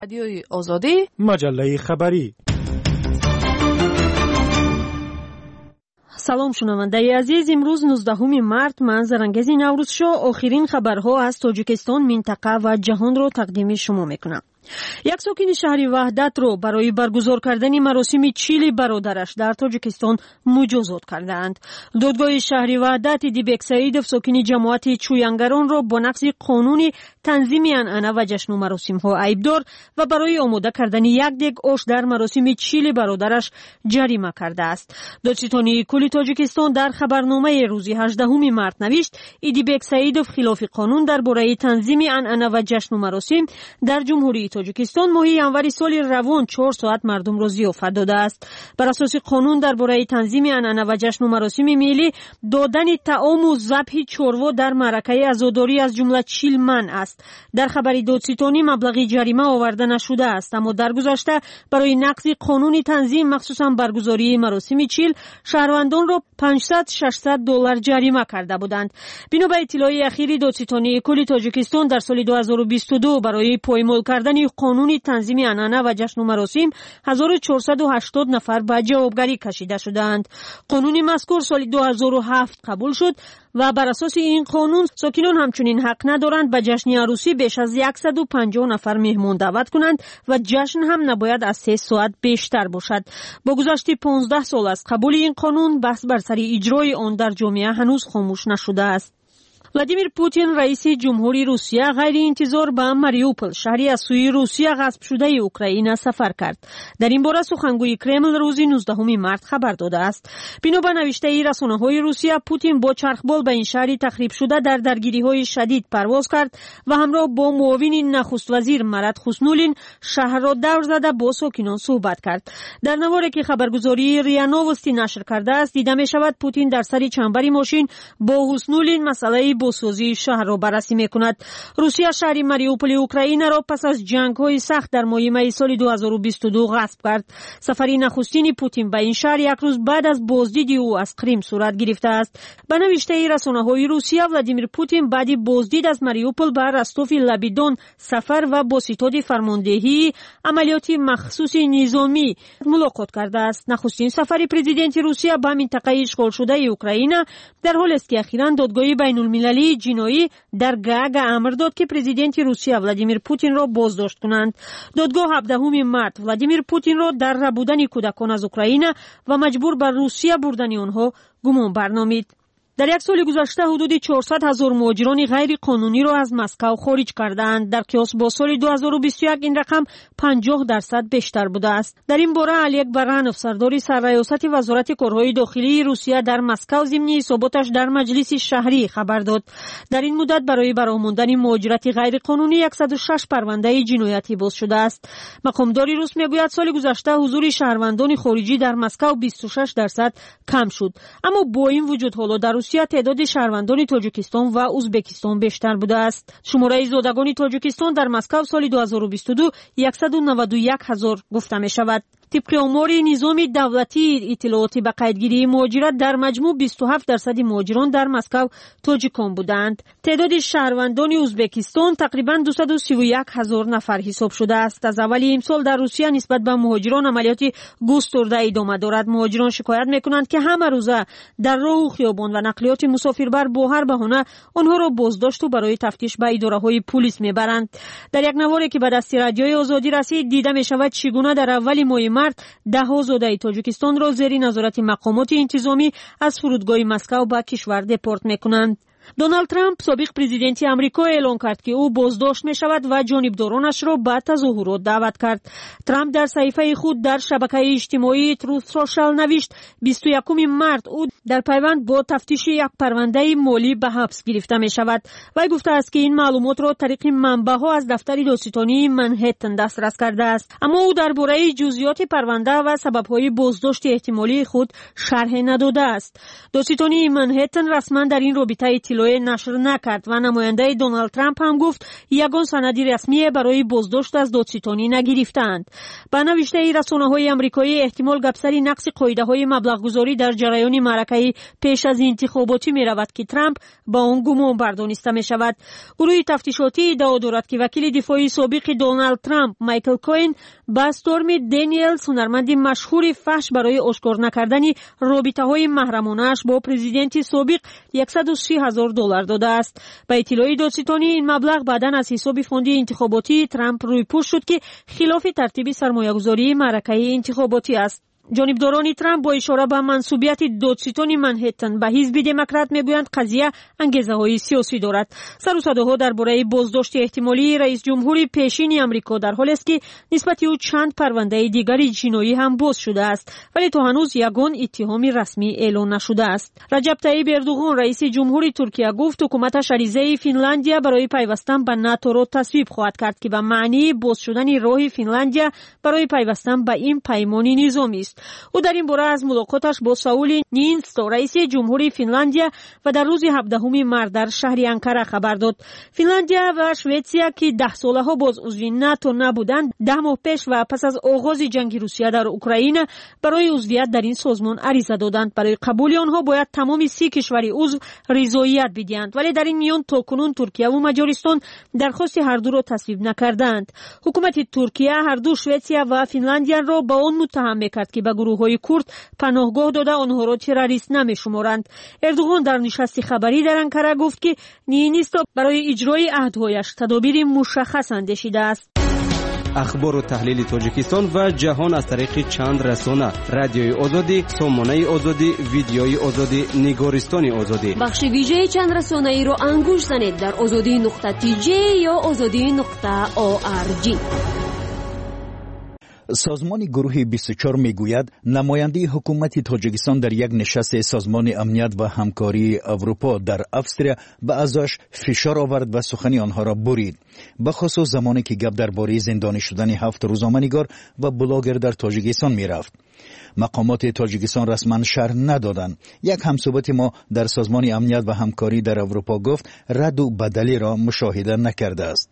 رادیوی آزادی، مجله خبری. سلام شنوندگان عزیز، امروز 19 مارت من زرنگز نوروزشو آخرین خبرها از تاجیکستان، منطقه و جهان رو تقدیم شما میکنم. یک ساکن شهر وحدت رو برای برگزار کردن مراسم چیل برادرش در تاجیکستان مجازات کردند. دادگاه شهر وحدت دیبک سعیدов ساکن جماعت چوینگران را با نقض قانون تنظیم عنعنه و جشن و مراسم ها عیبدار و برای آماده کردن یک دیگ آش در مراسم چیل برادرش جریمه کرده است. دادستانی کل تاجیکستان در خبرنامه روز 18 مارت نوشت دیبک سعیدов خلاف قانون درباره تنظیم عنعنه و جشن و مراسم در جمهوری تاجیکستان ماه ینوری سال روان 4 ساعت مردم را ضیافت داده است. بر اساس قانون درباره تنظیم عنعنه و جشن و مراسم ملی، دادن طعام و ذبح چروا در معرکه عزاداری از جمله 40 منع است. در خبر دادستانی مبلغ جریمه آورده نشده است، اما در گذشته برای نقض قانون تنظیم مخصوصا برگزاری مراسم چیل شهروندان را 500-600 دلار جریمه کرده بودند. بنا به اطلاع اخیر دادستانی کل تاجیکستان در سال 2022 برای پایمال کردن قانون تنظیم عنعنه و جشن و مراسم 1480 نفر به جوابگری کشیده شدند. قانون مذکور سال 2007 قبول شد و بر اساس این قانون ساکنان همچنین حق ندارند به جشن عروسی بیش از 150 نفر مهمان دعوت کنند و جشن هم نباید از 3 ساعت بیشتر باشد. با گذشت 15 سال از قبول این قانون، بحث بر سر اجرای آن در جامعه هنوز خاموش نشده است. ولادیمیر پوتین رئیس جمهوری روسیه غیر انتظار به ماریوپول، شهری از سوی روسیه غصب شده اوکراین، سفر کرد. در این باره سخنگوی کرمل روز 19 مارت خبر داده است. بنا به نوشته رسانه‌های روسیه، پوتین با چرخبال به این شهری تخریب شده در درگیری‌های شدید پرواز کرد و همراه با معاون نخست وزیر مراد خوسنولین شهر را دور زده با ساکنان صحبت کرد. در نواری که خبرگزاری ریا نووستی نشر کرده است، دیده می‌شود پوتین در سر چنبری ماشین با خوسنولین مسئله بازسازی شهر را بررسی می‌کند. روسیه شهر ماریوپول اوکراین را پس از جنگ‌های سخت در ماه می سال 2022 غصب کرد. سفری نخستین پوتین به این شهر یک روز بعد از بازدید او از کریم صورت گرفته است. به نوشته رسانه‌های روسیه، ولادیمیر پوتین بعد بازدید از ماریوپول به رستوف لبیدون سفر و با ستاد فرماندهی عملیات مخصوص نظامی ملاقات کرده است. نخستین سفر پرزیدنت روسیه به منطقه اشغال شده اوکراین در حالی است که اخیراً دادگاه بین‌المللی جنایی در گاگ امر داد که پرزیدنت روسیه ولادیمیر پوتین را بازداشت کنند. دادگاه 17 مارت ولادیمیر پوتین را در ربودن کودکان از اوکراین و مجبور به روسیه بردن آنها گمان برنامید. در یک سال گذشته حدود 400,000 مهاجران غیر قانونی را از مسکو خارج کردند. در قیاس با سال 2021 این رقم 50% بیشتر بوده است. در این باره علی اکبرانوف، سردار سرریاست وزارت کارهای داخلی روسیه، در مسکو ضمن حساباتش در مجلس شهری خبر داد. در این مدت برای برآمدن مهاجرت غیر قانونی 106 پرونده جنایتی باز شده است. مقامدار روس میگوید سال گذشته حضور شهروندان خارجی در مسکو 26% کم شد، اما با این وجود حالا در روسیه تعداد شهروندان تاجیکستان و ازبکستان بیشتر بوده است. شماره زادگان تاجیکستان در مسکو سال 2022 191,000 گفته می شود. طبق آمار نظام دولتی اطلاعاتی به قیدگیری مهاجرت، در مجموع 27% مهاجران در مسکو تاجیکان بودند. تعداد شهروندان ازبکستان تقریباً 231,000 نفر حساب شده است. از اول امسال در روسیه نسبت به مهاجران عملیات گسترده ادامه دارد. مهاجران شکایت میکنند که همه روزه در راه و خیابان و نقلیات مسافربر با هر بهانه آنها را بازداشت و برای تفتیش به اداره‌های پلیس میبرند. در یک نواری که به دست رادیوی آزادی رسید، دیده میشود چگونه در اول ماه مارت 10 زاده تاجیکستان را زیر نظارت مقامات انتظامی از فرودگاه مسکو به کشور دپورت میکنند. دونالد ترامپ، سابق پرزیدنت آمریکا، اعلام کرد که او بازداشت می شود و جانبدارانش را به تظاهرات دعوت کرد. ترامپ در صفحه خود در شبکه اجتماعی تروث سوشال نوشت 21 مارت او در پیوند با تفتیش یک پرونده مالی به حبس گرفته می شود. وی گفته است که این معلومات را طریق منبع‌ها از دفتر دادستانی منهتن دسترس کرده است، اما او درباره جزئیات پرونده و سبب‌های بازداشت احتمالی خود شرح نداده است. دادستانی منهتن رسما در این رابطه اطلاع نشر نکرد و نماینده دونالد ترامپ هم گفت یگان سندی رسمی برای بازداشت از دادستانی نگرفتند. با نوشته رسانه‌های آمریکایی احتمال گپسری نقص قاعده‌های مبلغ‌گذاری در جریان معرکه پیش از انتخاباتی می‌رود که ترامپ با آن گمان بردانسته می‌شود. گروه تفتیشاتی ادعا دارد که وکیل دفاعی سابق دونالد ترامپ مایکل کوین با استورمی دانیلز هنرمند مشهور فحش برای آشکار نکردن رابطه‌های محرمانه‌اش با پرزیدنت سابق $130,000 داده است. با اطلاع دادستانی این مبلغ بعداً از حساب فوند انتخاباتی ترامپ روی پوش شد که خلاف ترتیب سرمایه‌گذاری معرکه انتخاباتی است. جانبداران ترامپ با اشاره به منصوبیت دادستان منهتن به حزب دموکرات میگویند قضیه انگیزه‌های سیاسی دارد. سر و صداها درباره بازداشت احتمالی رئیس جمهور پیشین آمریکا در حالی است که نسبت او چند پرونده دیگری جنایی هم باز شده است، ولی تا هنوز یگان اتهام رسمی اعلان نشده است. رجب طیب اردوغان رئیس جمهور ترکیه گفت حکومتش عریضه فنلاندیا برای پیوستن به ناتو را تصویب خواهد کرد که به معنی باز شدن راه فنلاندیا برای پیوستن به این پیمان نظامی است. او در این باره از ملاقاتش با ساول نینستو رئیس جمهور فنلاندیا و در روز 17 مارس در شهر انکره خبر داد. فنلاندیا و سوئیسیا که 10 ساله ها باز عضو ناتو نبودند 10 ماه پیش و پس از آغاز جنگ روسیه در اوکراین برای عضویت در این سازمان عریضه دادند. برای قبول آنها باید تمام 30 کشور عضو رضایت بدهند، ولی در این میان تاکنون ترکیه و مجارستان درخواست هر دو را تصویب نکردند. حکومت ترکیه هر دو سوئیسیا و فنلاندیا را با آن متهم می‌کرد که به گروه‌های کرد پناهگاه داده آنها را تروریست نمی‌شمارند. اردوغان در نشست خبری در انکره گفت که نینیستو برای اجرای عهدهایش تدابیر مشخص اندیشیده است. اخبار و تحلیل تاجیکستان و جهان از طریق چند رسانه: رادیوی آزادی، سامانه آزادی، ویدیوی آزادی، نگارستان آزادی. بخش ویژه چند رسانه ای را انگوش زنید در azadi.tj یا azadi.org. سازمان گروه 24 میگوید نماینده حکومت تاجیکستان در یک نشست سازمان امنیت و همکاری اروپا در افسریا به اعضاش فشار آورد و سخنی آنها را برید، به خصوص زمانی که گپ درباره زندانی شدن 7 روزنامه‌نگار و بلاگر در تاجیکستان میرفت. مقامات تاجیکستان رسما شرح ندادند. یک همصحبت ما در سازمان امنیت و همکاری در اروپا گفت رد و بدلی را مشاهده نکرده است.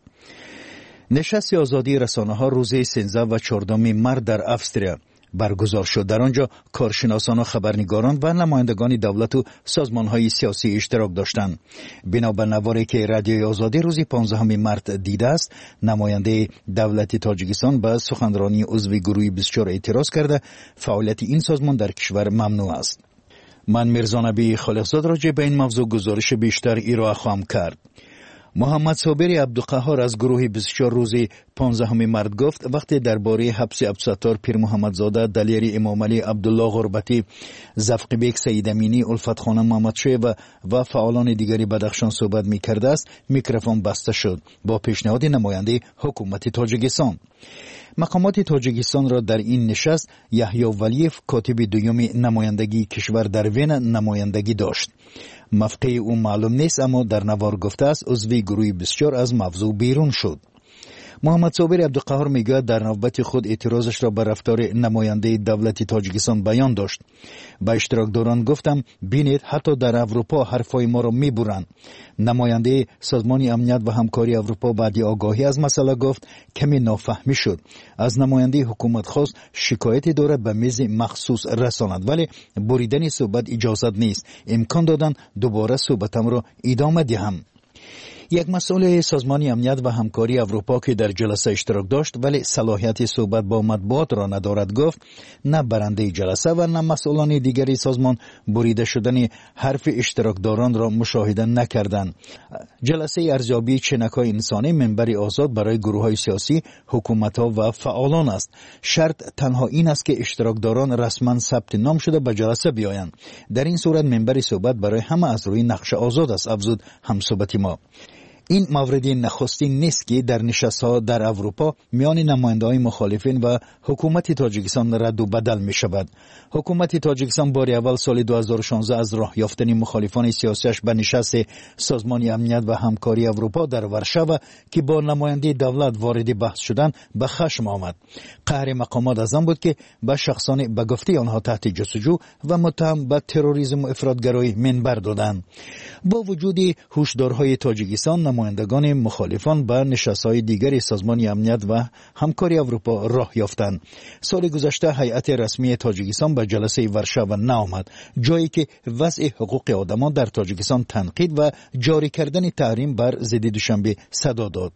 نشست آزادی رسانه‌ها روز 13 و 14 مارس در افسریا برگزار شد. در آنجا کارشناسان و خبرنگاران و نمایندگان دولت و سازمان‌های سیاسی اشتراک داشتند. بنا به نواری که رادیوی آزادی روز 15 مارس دیده است، نماینده دولت تاجیکستان به سخنرانی عضو گروه 24 اعتراض کرده فعالیت این سازمان در کشور ممنوع است. من میرزا نبی خالقزاد راجع به این موضوع گزارش بیشتر ارائه خواهم کرد. محمد صابر عبدالقهار از گروه 24 روز 15 مارس گفت وقتی درباره حبس عبدالستار پیر محمدزاده، دلیر امام علی، عبدالله غربتی، زفق بیگ سید امینی، الفت خانم محمدشوی و فعالان دیگری بدخشان صحبت می کرده است، میکروفون بسته شد با پیشنهاد نماینده حکومت تاجیکستان. مقامات تاجیکستان را در این نشست یحیی ولیف کاتب دوم نمایندگی کشور در وین نمایندگی داشت. موقع او معلوم نیست، اما در نوار گفته است عضو گروه 24 از موضوع بیرون شد. محمد صابر عبدالقهار میگوید در نوبت خود اعتراضش را به رفتار نماینده دولت تاجیکستان بیان داشت. به اشتراکداران گفتم بینید حتی در اروپا حرفای ما را میبرند. نماینده سازمان امنیت و همکاری اروپا بعد آگاهی از مسئله گفت کمی نافهمی شد. از نماینده حکومت خواست شکایتی دارد به میز مخصوص رساند، ولی بریدن صحبت اجازت نیست. امکان دادن دوباره صحبتم را ادامه دهم. یک مسئول سازمان امنیت و همکاری اروپا که در جلسه اشتراک داشت ولی صلاحیت صحبت با مطبوعات را ندارد گفت نه برنده جلسه و نه مسئولان دیگری سازمان بریده شدن حرف اشتراکداران را مشاهده نکردند. جلسه ارزیابی چنک‌های انسانی منبر آزاد برای گروه‌های سیاسی، حکومت‌ها و فعالان است. شرط تنها این است که اشتراکداران رسما ثبت نام شده به جلسه بیایند. در این صورت منبر صحبت برای همه از روی نقش آزاد است، افزود همصحبت ما. این مورد نخستین نیست که در نشست‌ها در اروپا میان نماینده‌های مخالفین و حکومت تاجیکستان رد و بدل می شود. حکومت تاجیکستان بار اول سال 2016 از راه یافتن مخالفان سیاسیش به نشست سازمان امنیت و همکاری اروپا در ورشو که با نماینده دولت وارد بحث شدند به خشم آمد. قهر مقامات از آن بود که به شخصان به گفته آنها تحت جستجو و متهم به تروریسم و افراطگرایی منبر دادند. با وجود هشدارهای تاجیکستان، نمایندگان مخالفان به نشست‌های دیگر سازمان امنیت و همکاری اروپا راه یافتند. سال گذشته هیئت رسمی تاجیکستان به جلسه ورشو نآمد، جایی که وضع حقوق آدمان در تاجیکستان تنقید و جاری کردن تحریم بر ضد دوشنبه صدا داد.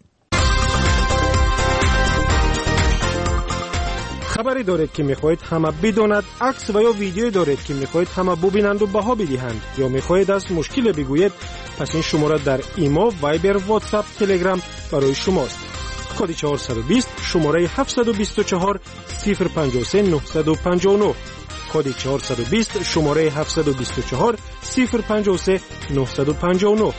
خبری دارید که میخواهید همه بداند، عکس و یا ویدیو دارید که میخواهید همه ببینند و بها بدهند، یا میخواهید از مشکل بگویید، پس این شماره در ایما، وایبر، واتساپ، تلگرام برای شماست. کد 420 شماره 724 053 959. کد 420 شماره 724 053 959.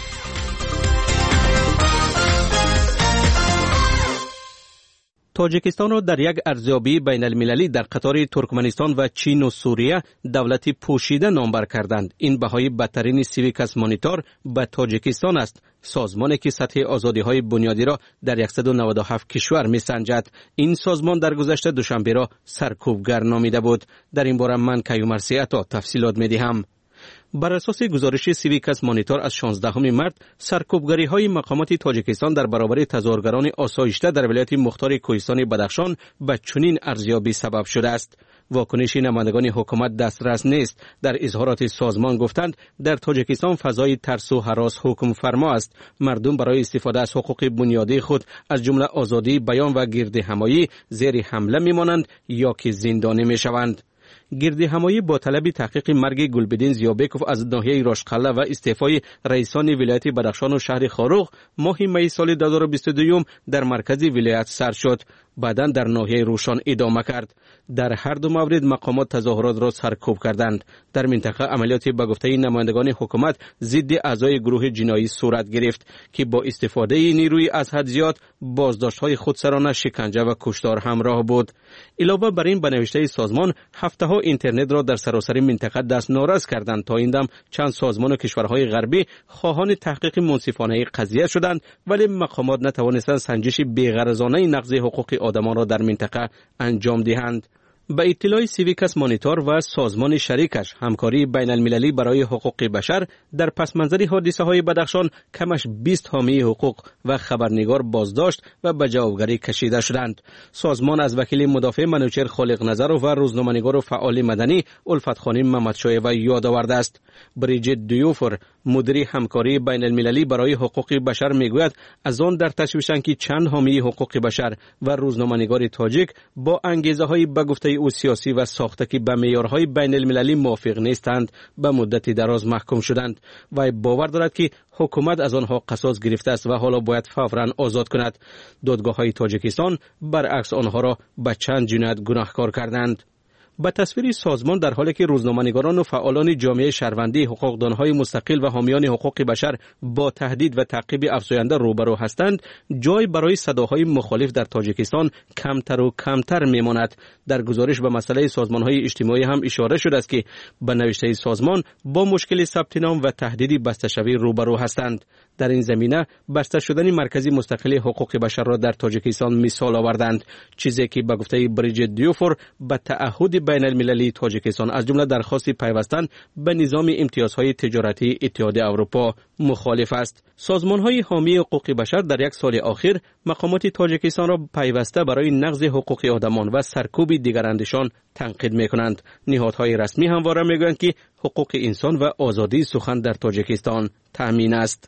تاجیکستان را در یک ارزیابی بین المللی در قطار ترکمنستان و چین و سوریه دولتی پوشیده نامبر کردند. این بهای بدترین سیویکس مانیتور به تاجیکستان است، سازمانی که سطح آزادی‌های بنیادی را در 197 کشور می‌سنجد. این سازمان در گذشته دوشنبه را سرکوبگر نامیده بود. در این باره من کیومرثی عطا تفصیلات می‌دهم. بر اساس گزارش سیویکس مانیتور از 16 مارس، سرکوبگری‌های مقامات تاجیکستان در برابر تظاهرگران آسایشته در ولایت مختار کوهستان بدخشان به چنین ارزیابی سبب شده است. واکنش نمایندگان حکومت دسترس نیست. در اظهارات سازمان گفتند در تاجیکستان فضای ترس و هراس حکم فرما است. مردم برای استفاده از حقوق بنیادی خود از جمله آزادی بیان و گردهمایی زیر حمله میمانند یا که زندانی میشوند. گردهمایی با طلب تحقیق مرگ گلبدین زیابکوف از ناحیه راشقله و استعفای رئیسان ولایت بدخشان و شهر خاروغ ماه می سال 2022 در مرکز ولایت سر شد. بعداً در ناحیه روشان ادامه کرد. در هر دو مورد مقامات تظاهرات را سرکوب کردند. در منطقه عملیات به گفته نمایندگان حکومت ضد اعضای گروه جنایی صورت گرفت که با استفاده نیروی از حد زیاد بازداشت‌های خودسرانه، شکنجه و کشتار همراه بود. علاوه بر این به نوشته سازمان هفته‌ها اینترنت را در سراسر منطقه دست ناراض کردند. تا این دم چند سازمان و کشورهای غربی خواهان تحقیق منصفانه قضیه شدند، ولی مقامات نتوانستند سنجش بی‌غرضانه نقض حقوق آدمان را در منطقه انجام دهند. به اطلاع سیویکس مانیتور و سازمان شریکش همکاری بین المللی برای حقوق بشر، در پس منظر حادثه های بدخشان کمش 20 حامی حقوق و خبرنگار بازداشت و به جوابگری کشیده شدند. سازمان از وکیل مدافع منوچهر خالق نظر و روزنامه‌نگار و فعال مدنی الفت خانم محمدشایوه یاد آورده است. بریجیت دیوفر، مدیر همکاری بین المللی برای حقوق بشر میگوید از آن در تشویشند که چند حامی حقوق بشر و روزنامه‌نگار تاجیک با انگیزه‌های به گفته او سیاسی و ساخته که به معیارهای بین المللی موافق نیستند به مدت دراز محکوم شدند و باور دارد که حکومت از آنها قصاص گرفته است و حالا باید فوراً آزاد کند. دادگاه‌های تاجیکستان برعکس آنها را به چند جنایت گناهکار کردند. به تصویر سازمان در حالی که روزنامه‌نگاران و فعالان جامعه شهروندی، حقوقدانهای مستقل و حامیان حقوق بشر با تهدید و تعقیب افزاینده روبرو هستند، جای برای صداهای مخالف در تاجیکستان کمتر و کمتر میماند. در گزارش به مسئله سازمان‌های اجتماعی هم اشاره شده است که به نوشته سازمان با مشکل ثبت نام و تهدید بسته‌شوی روبرو هستند. در این زمینه بسته شدن مرکزی مستقل حقوق بشر را در تاجیکستان مثال آوردند، چیزی که به گفته بریجیت دیوفر به تعهد بین المللی تاجیکستان از جمله درخواست پیوستن به نظام امتیازهای تجارتی اتحادیه اروپا مخالف است. سازمان‌های حامی حقوق بشر در یک سال اخیر مقامات تاجیکستان را پیوسته برای نقض حقوق آدمان و سرکوب دیگراندیشان تنقید می‌کنند. نهادهای رسمی همواره می‌گویند که حقوق انسان و آزادی سخن در تاجیکستان تأمین است.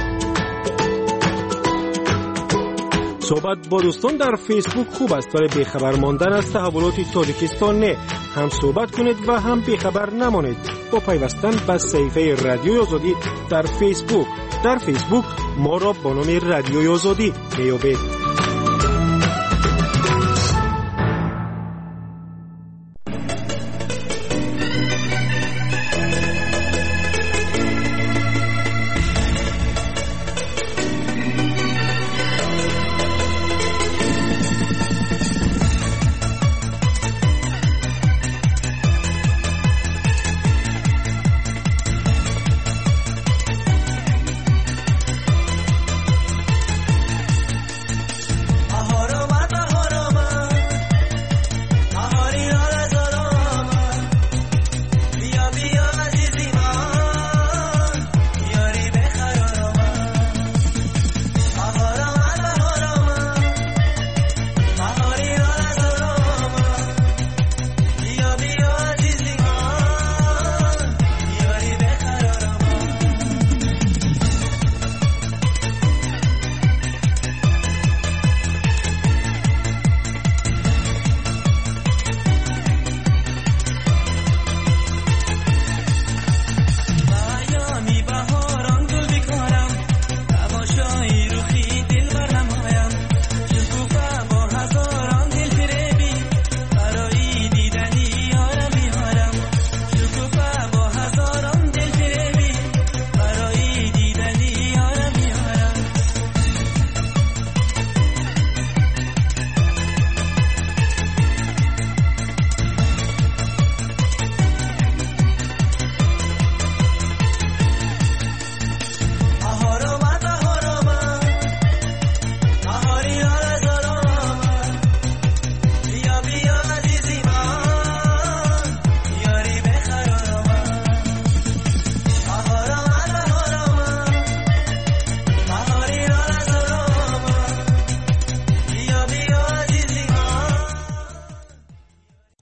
صحبت با دوستان در فیسبوک خوب است، ولی بیخبر ماندن از تحولات تاجیکستان نه. هم صحبت کنید و هم بیخبر نمانید با پیوستن به صفحه رادیوی آزادی در فیسبوک. در فیسبوک ما را با نام رادیوی آزادی میابید.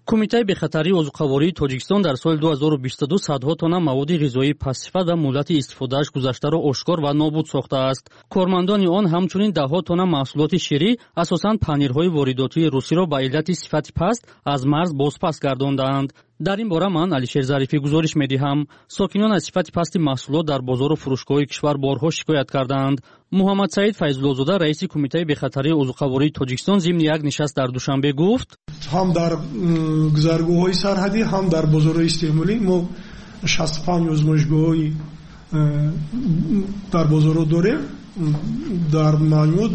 کمیته بخطری عضوقواری تاجیکستان در سال 2022 صدها تن مواد غذایی پس‌صفت و مهلت استفادهش گذشته را آشکار و نابود ساخته است. کارمندان آن همچنین ده‌ها تن محصولات شیری اساساً پنیرهای وارداتی روسی را به علت صفت پست از مرز بازپس گرداندند. در این باره من علیشیر ظریفی گزارش می‌دهم. ساکنان از صفت پست محصولات در بازار و فروشگاه کشور بارها شکایت کردند. محمد سعید فیض‌الله‌زاده رئیس کمیته بخطری عضوقواری تاجیکستان ضمن یک نشست در دوشنبه گفت: هم در گذرگاه‌های سرحدی هم در بازار استعمالی ما 65 آزمایشگاه‌های در بازار داریم. در مجموع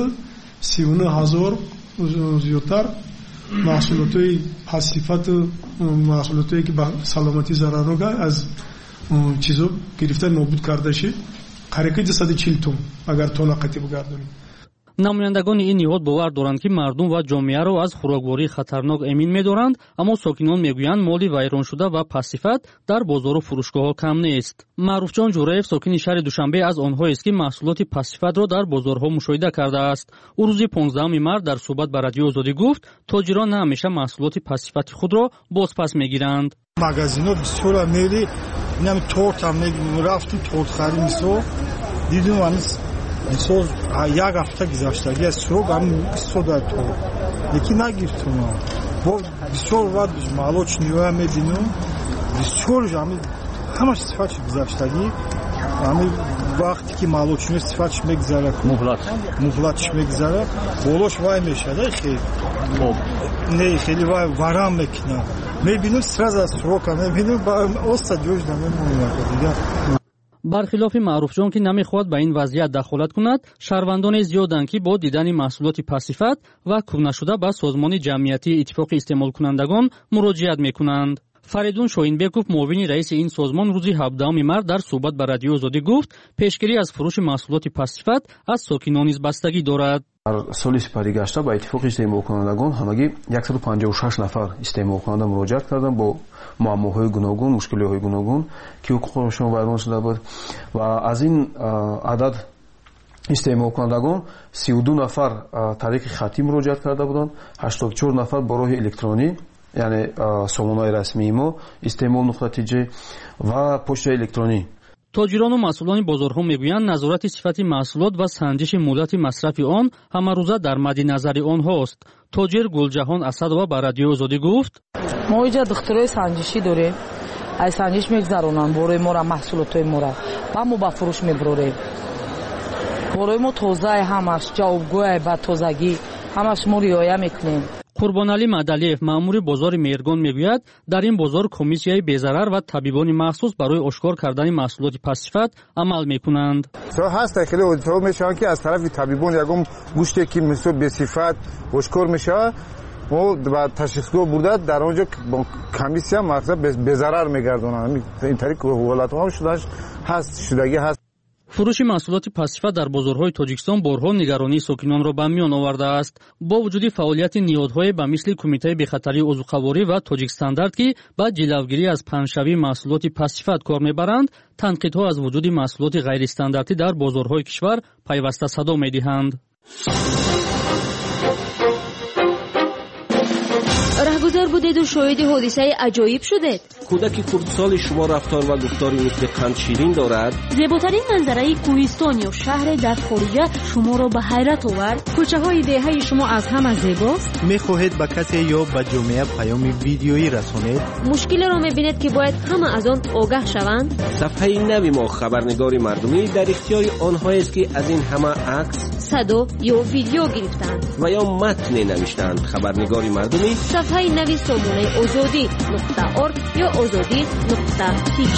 239,000 زیادتر محصولات پس‌صفت، محصولاتی که به سلامتی ضررآور از چیزا گرفته نابود کرده شد، قریب 240 تن اگر تن قطعی بگردونیم. намояндагони ин ниҳод бовар доранд ки мардум ва ҷомеаро аз хӯрокворӣ хатарнок эмин медоранд, аммо сокинон мегӯянд моли вайроншуда ва пассифат дар бозору фурӯшгоҳҳо кам нест. маъруфҷон ҷураев сокини шаҳри душанбе аз онҳоест ки маҳсулоти пассифатро дар бозорҳо мушоҳида кардааст. ӯ рӯзи 15 март дар суҳбат ба радиои озодӣ гуфт: тоҷирон на ҳамеша маҳсулоти пассифати худро бозпас мегиранд. магазинҳо бисёр мели инам тортам рафтим тортхарӣ мисол дидум ҳанӯз мисол як ҳафта гузаштаги аз сурок ҳамин истода то лекин нагирифтум. бо бисёр вақт молочниҳоя мебинум бисёр ҳамаш сифатш гузаштаги ҳамин вақте ки молочниҳо сифатш мегузарад муҳлатш мегузарад болош вай мешада не хеле вай варам мекунад мебинум сразу аз сурока мебинум оста ҷош намемонад дигар. бархилофи маъруфҷон ки намехоҳад ба ин вазъият дахолат кунад, шаҳрвандоне зиёданд ки бо дидани маҳсулоти пассифат ва кӯбнашуда ба созмони ҷамъиятии иттифоқи истеъмолкунандагон муроҷиат мекунанд. фаридун шоҳинбеков муовини раиси ин созмон рӯзи 17 март дар суҳбат ба радиои озодӣ гуфт: пешгирӣ аз фурӯши маҳсулоти пассифат аз сокинон низ бастагӣ дорад. дар соли сипарӣ гашта ба иттифоқи истеъмолкунандагон ҳамагӣ 156 нафар истеъмолкунанда муроҷиат карданд бо муаммоҳои гуногун, мушкилиҳои гуногун ки ҳуқуқҳояшон вайрон шуда буд ва аз ин адад истеъмолкунандагон 32 нафар тариқи хатӣ муроҷиат карда буданд, 84 нафар бо роҳи электронӣ, яъне сомонаи расмии мо истеъмол.tj ва почтаи электронӣ. тоҷирону масъулони бозорҳо мегӯянд назорати сифати маҳсулот ва санҷиши муддати масрафи он ҳамарӯза дар мадди назари онҳост. тоҷир Гулҷаҳон Асадова ба радиои озодӣ гуфт: мо инҷа духтурои санҷишӣ дорем, ай санҷиш мегзаронанд борои мора маҳсулотои мора ва мо ба фурӯш мебурорем. борои мо тозаи ҳамаш ҷавобгӯяй ба тозагӣ ҳамаш мо риоя мекунем. қурбоналӣ Мадалиев маъмури бозори Мергон мегӯяд: дар ин бозор комиссияи безарар ва табибони махсус барои ошкор кардани маҳсулоти пассифат амал мекунанд. ҳаст хеле одитҳо мешаванд ки аз тарафи табибон ягон гӯште ки мисол бесифат ошкор мешавад мо ба ташхисгоҳ бурда дар онҷо комиссия мақсад безарар мегардонанд. ин тариқ ҳолатҳо шудагӣ ҳаст. фурӯши маҳсулоти пассифат дар бозорҳои тоҷикистон борҳо нигаронии сокинонро ба миён овардааст. бо вуҷуди фаъолияти ниҳодҳое ба мисли кумитаи бехатарии узуқаворӣ ва тоҷикстандард ки ба ҷилавгирӣ аз панҷшавии маҳсулоти пассифат кор мебаранд, танқидҳо аз вуҷуди маҳсулоти ғайристандартӣ дар бозорҳои кишвар пайваста садо медиҳанд. раҳгузар будеду шоҳиди ҳодисаи аҷоиб шудед? кӯдаки хурдсоли шумо рафтор ва гуфтори мисли қандширин дорад? зеботарин манзараи кӯҳистон ё шаҳре дар хориҷа шуморо ба ҳайрат овард? кӯчаҳои деҳаи шумо аз ҳама зебост? мехоҳед ба касе ё ба ҷомеа паёми видеоӣ расонед? мушкилеро мебинед ки бояд ҳама аз он огаҳ шаванд? сафҳаи нави мо хабарнигори мардумӣ дар ихтиёри онҳоест ки аз ин ҳама акс, садо ё видео гирифтанд ва ё матне навиштанд. хабарнигори мардумӣ сафҳаи нави сомонаи озодӣ.орг ё озодӣ.tj.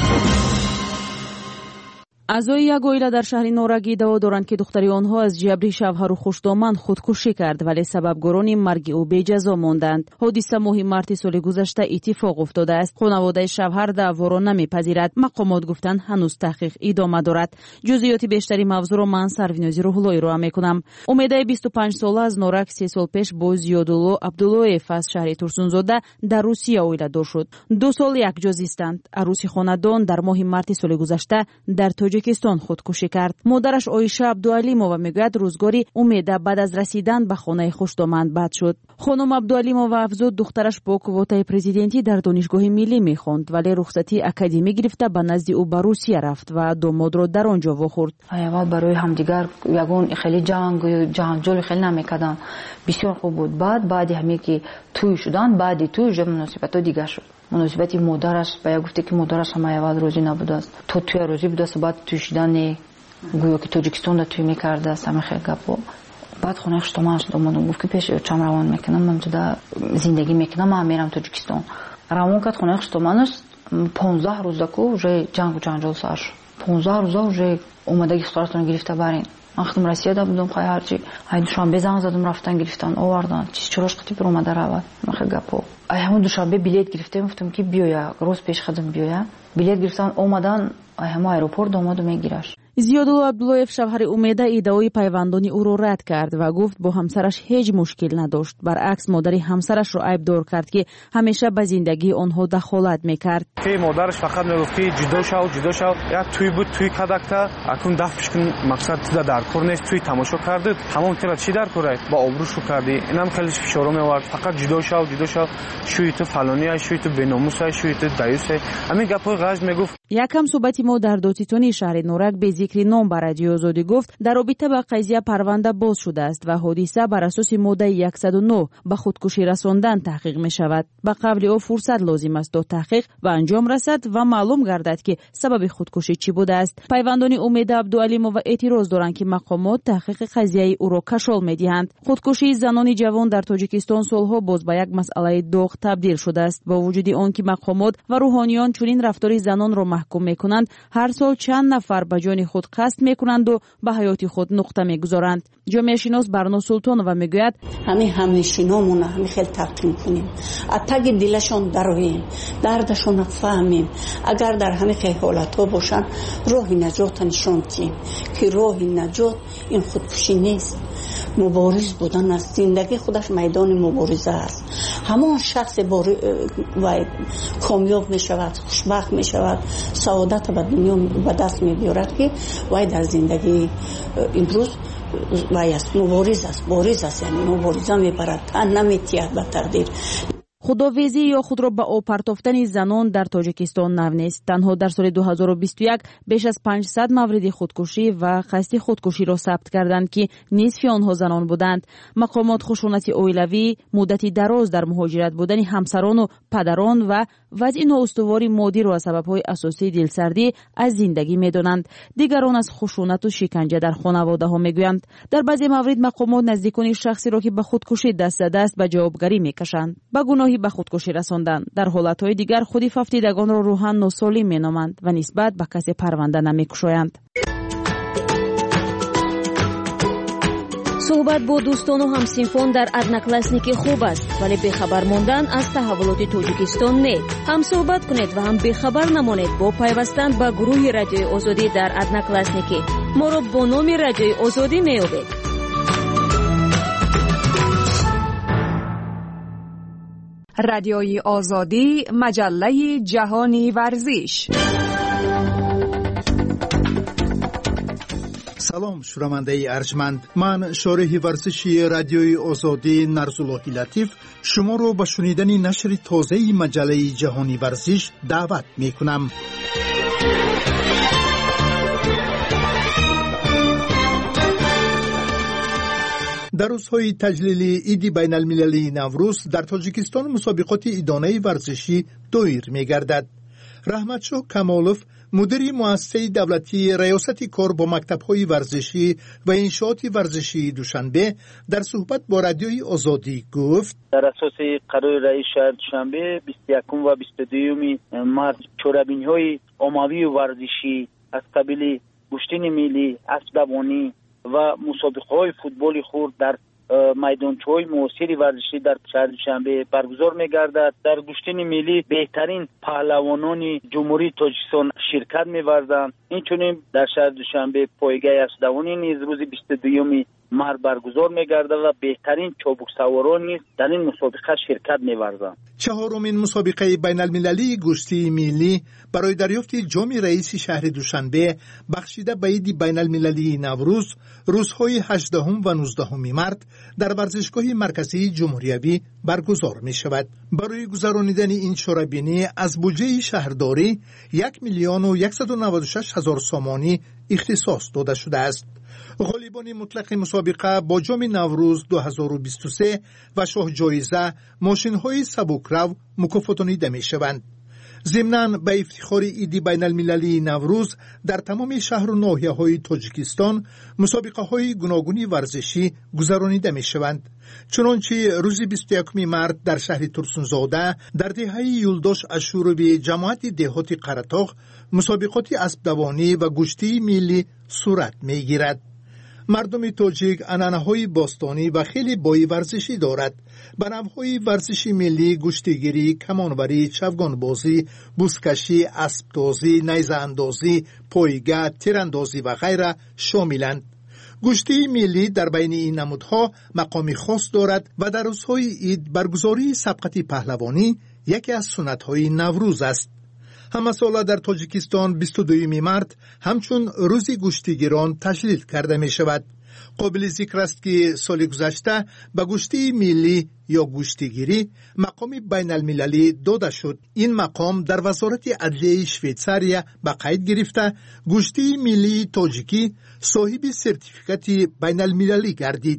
аъзои як оила дар шаҳри норагӣ иддао доранд ки духтари онҳо аз ҷабри шавҳару хушдоманд худкушӣ кард, вале сабабгорони марги ӯ беҷазо монданд. ҳодиса моҳи марти соли гузашта иттифоқ уфтодааст. хонаводаи шавҳар даъворо намепазирад. мақомот гуфтанд ҳанӯз таҳқиқ идома дорад. ҷузъиёти бештари мавзӯъро ман Сарвинози Рӯҳулло ироа мекунам. умедаи 25-сола аз норак 3 сол пеш бо Зиёдулло Абдуллоев аз шаҳри Турсунзода дар Русия оиладор шуд. 2 сол якҷо зистанд. арӯси хонадон дар моҳи марти соли гузашта дар توجیکستان خودکشی کرد. مادرش آیشه عبدوعلیمووا میگوید روزگاری امید بعد از رسیدن به خانه خوشدامند بد شد. خانم عبدوعلیمووا افزود دخترش با قوت پرزیدنتی در دانشگاه ملی میخواند ولی رخصتی اکادمی گرفته به نزد او به روسیه رفت و داماد را در آنجا واخورد. اول برای همدیگر یگان خیلی جنجال خیلی نمیکردن. بسیار خوب بود. بعد همین که توی شدن بعد توی مناسبت دیگه شد. مناسبتی مادرش باید گفته که مادرش هم اول روزی نبوده است. تو توی روزی بوده است بعد توی شدن گویا که تاجیکستان را توی میکرده است همه خیلی گپا. بعد خونه خشتمانش دامادم گفت که پیش چم روان میکنم من جدا زندگی میکنم من میرم تاجیکستان. روان کرد خونه خشتمانش 15 روز دکو جای جنگ و جنجال سر شد. 15 روزا вже اومده دخترتون گرفته برین. وقتی رسیده بودم خیلی هرچی دوشنبه زنگ زدم رفتن گرفتن آوردن چراش قطی پر اومده رود من گپو همون دوشنبه بلیط گرفتم گفتم که بیایا روز پیش خدم بیایا بلیط گرفتن اومدن همون آیروپورت اومد و میگیرش. زیادالله عبداللهیف شوهر امیده ایده‌های پیوندانی او را رد کرد و گفت با همسرش هیچ مشکل نداشت. برعکس مادر همسرش را عیبدار کرد که همیشه به زندگی آنها دخالت میکرد. که مادرش فقط میگفت که جدا شو یا توی بود توی کدکتا اكون دفعش کن مقصد تو در کار نیست توی تماشا کرده تمام تیرا چی در کاره با آبروشو کردی اینم خیلی فشار میآورد فقط جدا شو شوی تو فلانی شوی تو بیناموس شوی تو دیوس همین گپای غاز میگفت. یکم صحبتی ما در دوتیتونی شهر نورک به ذکر نام بر رادیو آزادی گفت در رابطه با قضیه پرونده باز شده است و حادثه بر اساس ماده 109 به خودکشی رساندن تحقیق می شود. به قبل او فرصت لازم است تا تحقیق و انجام رسد و معلوم گردد که سبب خودکشی چی بوده است. پیوندان امید عبدوعلیمووا اعتراض دارند که مقامات تحقیق قضیه او را کشال می دهند. خودکشی زنان جوان در تاجیکستان سالها باز به یک مسئله داغ تبدیل شده است. با وجود آنکه مقامات و روحانیان چنین رفتار زنان را محکوم می کنند هر سال چند نفر به جان خود قصد میکنند و به حیات خود نقطه میگذارند. جامعه شناس برنا سلطانووا میگوید همشینامون همه خیلی تقدیم کنیم اتاگ دلشون درویم دردشون فهمیم اگر در همه خیلی حالت ها باشن راه نجات نشان دهیم که راه نجات این خودکشی نیست مبارز بودن است. زندگی خودش میدان مبارزه است. همان شخص و کامیاب می شود خوشبخت می شود سعادت به دنیا به دست می بیارد که وای در زندگی امروز وای است مبارز است بارز است یعنی مبارزه می برد تن نمی تیاد به تقدیر. خودآویزی یا خود را به آب پرتافتن زنان در تاجیکستان نو نیست. تنها در سال 2021 بیش از 500 مورد خودکشی و قصد خودکشی را ثبت کردند که نصف آنها زنان بودند. مقامات خشونت عائلوی، مدتی دراز در مهاجرت بودن همسران و پدران و وضع نااستواری مادی را سبب‌های اساسی دلسردی از زندگی می‌دانند. دیگران از خشونت و شکنجه در خانواده‌ها می‌گویند. در بعضی موارد مقامات نزدیکان شخصی را که به خودکشی دست زده است به جوابگری می‌کشند. به گناه به خودکشی رساندن. در حالتهای دیگر خودی ففتیدگان را روحاً ناسالم مینامند و نسبت به کسی پرونده نمی‌گشایند. صحبت با دوستان و همسنفان در ادناکلاسنیکی خوب است ولی بخبر ماندن از تحولات تاجیکستان نه. هم صحبت کنید و هم بخبر نمانید با پیوستن به گروه رادیوی آزادی در ادناکلاسنیکی. ما را با نام رادیوی آزادی می‌یابید. رادیوی آزادی مجله جهانی ورزش. سلام شنونده ارجمند، من شارح ورزشی رادیوی آزادی نرزاللهی لطیف شما رو به شنیدن نشر تازه مجله جهانی ورزش دعوت می کنم. در روزهای تجلیل عید بین المللی نوروز در تاجیکستان مسابقات عیدانه ورزشی دویر می گردد. رحمتشاه کمالوف مدیر مؤسسه دولتی ریاست کار با مکتب‌های ورزشی و انشاءات ورزشی دوشنبه در صحبت با رادیوی آزادی گفت در اساس قرار رئیس شهر دوشنبه 21 و 22 مارس چورابین‌های عمومی ورزشی از قبیل گشتین ملی، اسب‌دوانی و مسابقه‌های فوتبال خرد در میدانچه‌های معاصر ورزشی در شهر دوشنبه برگزار می‌گردد. در گشتین ملی بهترین پهلوانان جمهوری تاجیکستان شرکت می‌ورزند. اینچنین در شهر دوشنبه پایگاه اسب‌دوانی نیز روز 22 مارس برگزار می‌گردد و بهترین چابک سواران نیز در این مسابقه شرکت می‌ورزند. چهارمین مسابقه بین المللی گشتی ملی برای دریافت جام رئیس شهر دوشنبه بخشیده به عید بین المللی نوروز روزهای 18 و 19 مارت در ورزشگاه مرکزی جمهوریابی برگزار می شود. برای گذرانیدن این شورابینی از بودجه شهرداری 1,196,000 سامانی اختصاص داده شده است. غالبان مطلق مسابقه با جام نوروز 2023 و شاه جایزه ماشین‌های سبکرو مکافاتانیده می‌شوند. ضمناً به افتخار عید بین المللی نوروز در تمام شهر و ناحیه‌های تاجیکستان مسابقه‌های گوناگون ورزشی گذرانیده می‌شوند. چنانچه روز 21 مارت در شهر ترسونزاده در دهه یولداش اشوروی جماعت دهات قرطاق مسابقات اسب دوانی و گشتی ملی صورت می‌گیرد. مردم تاجیک عنعنه‌های باستانی و خیلی بای ورزشی دارد. به نوع‌های ورزشی ملی گشتیگیری، کمانوری، چوگان بازی، بوسکشی، اسب‌تازی، نیزه اندازی، پایگاه، تیراندازی و غیره شاملند. گشتی ملی در بین این نمودها مقامی خاص دارد و در روزهای عید برگزاری سبقت پهلوانی یکی از سنت‌های نوروز است. همه ساله در تاجیکستان 22 مارت همچون روز گشتیگیران تجلیل کرده می شود. قابل ذکر است که سال گذشته به گشتی ملی یا گشتیگیری مقام بین المللی داده شد. این مقام در وزارت عدلیه شویتساریا به قید گرفته گشتی ملی تاجیکی صاحب سرتیفیکات بین المللی گردید.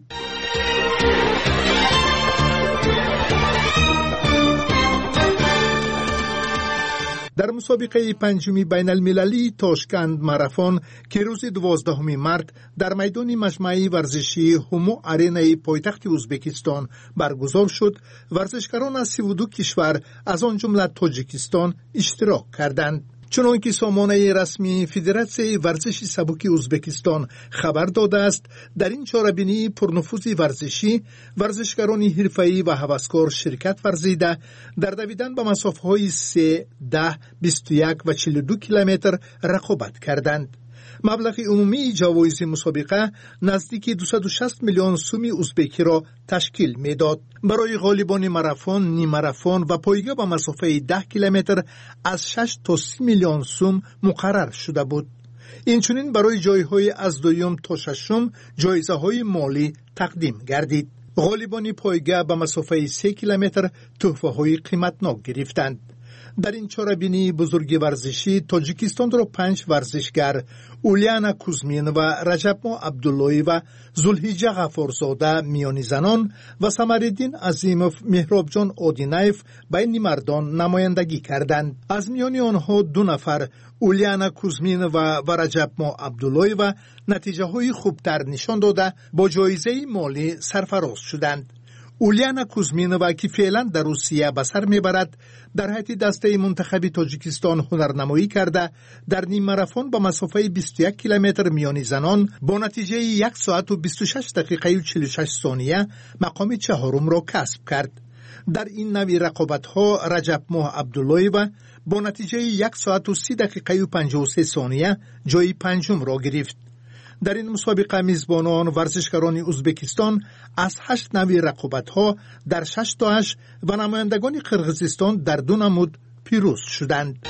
در مسابقه پنجمی بین المللی تاشکند ماراتون که روز 12 مارت در میدان مجمع ورزشی هومو آرینای پایتخت ازبکستان برگزار شد، ورزشکاران از 32 کشور از آن جمله تاجیکستان اشتراک کردند. چنانکه سامانه رسمی فدراسیون ورزش سبک ازبکستان خبر داده است، در این چهاربینی پرنفوذ ورزشی ورزشکاران حرفه‌ای و هوسکار شرکت ورزیده در دویدن به مسافه‌های 3, 10, 21 و 42 کیلومتر رقابت کردند. مبلغ عمومی جوایز مسابقه نزدیک 260 میلیون سوم ازبکی را تشکیل میداد. برای غالبان ماراتون، نیم ماراتون و پایگاه به مسافه 10 کیلومتر از 6 تا 30 میلیون سوم مقرر شده بود. اینچنین برای جایهای از دوم تا ششم جایزه های مالی تقدیم گردید. غالبان پایگاه به مسافه 3 کیلومتر تحفه های قیمتناک گرفتند. در این چهاربینی بزرگ ورزشی تاجیکستان را 5 ورزشگر اولیانا کوزمین و رجبما عبداللهی و زلحجه غفارزاده میانی زنان و سمرالدین عظیموف مهرابجان آدینایف بین مردان نمایندگی کردند. از میان آنها 2 نفر اولیانا کوزمین و رجبما عبداللهی و نتیجه های خوبتر نشان داده با جایزه مالی سرفراز شدند. اولیانا کوزمینووا که فعلا در روسیه به سر میبرد در حیط دسته منتخب تاجیکستان هنرنمایی کرده در نیم ماراتون با مسافه 21 کیلومتر میانی زنان با نتیجه 1 ساعت و 26 دقیقه و 46 ثانیه مقام چهارم را کسب کرد. در این نوع رقابت‌ها رجبما عبداللهی با نتیجه 1 ساعت و 30 دقیقه و 53 ثانیه جای پنجم را گرفت. در این مسابقه میزبانان ورزشکاران ازبکستان از 8 نوع رقابت‌ها در 6 تا 8 و نمایندگان قرغیزستان در 2 نمود پیروز شدند.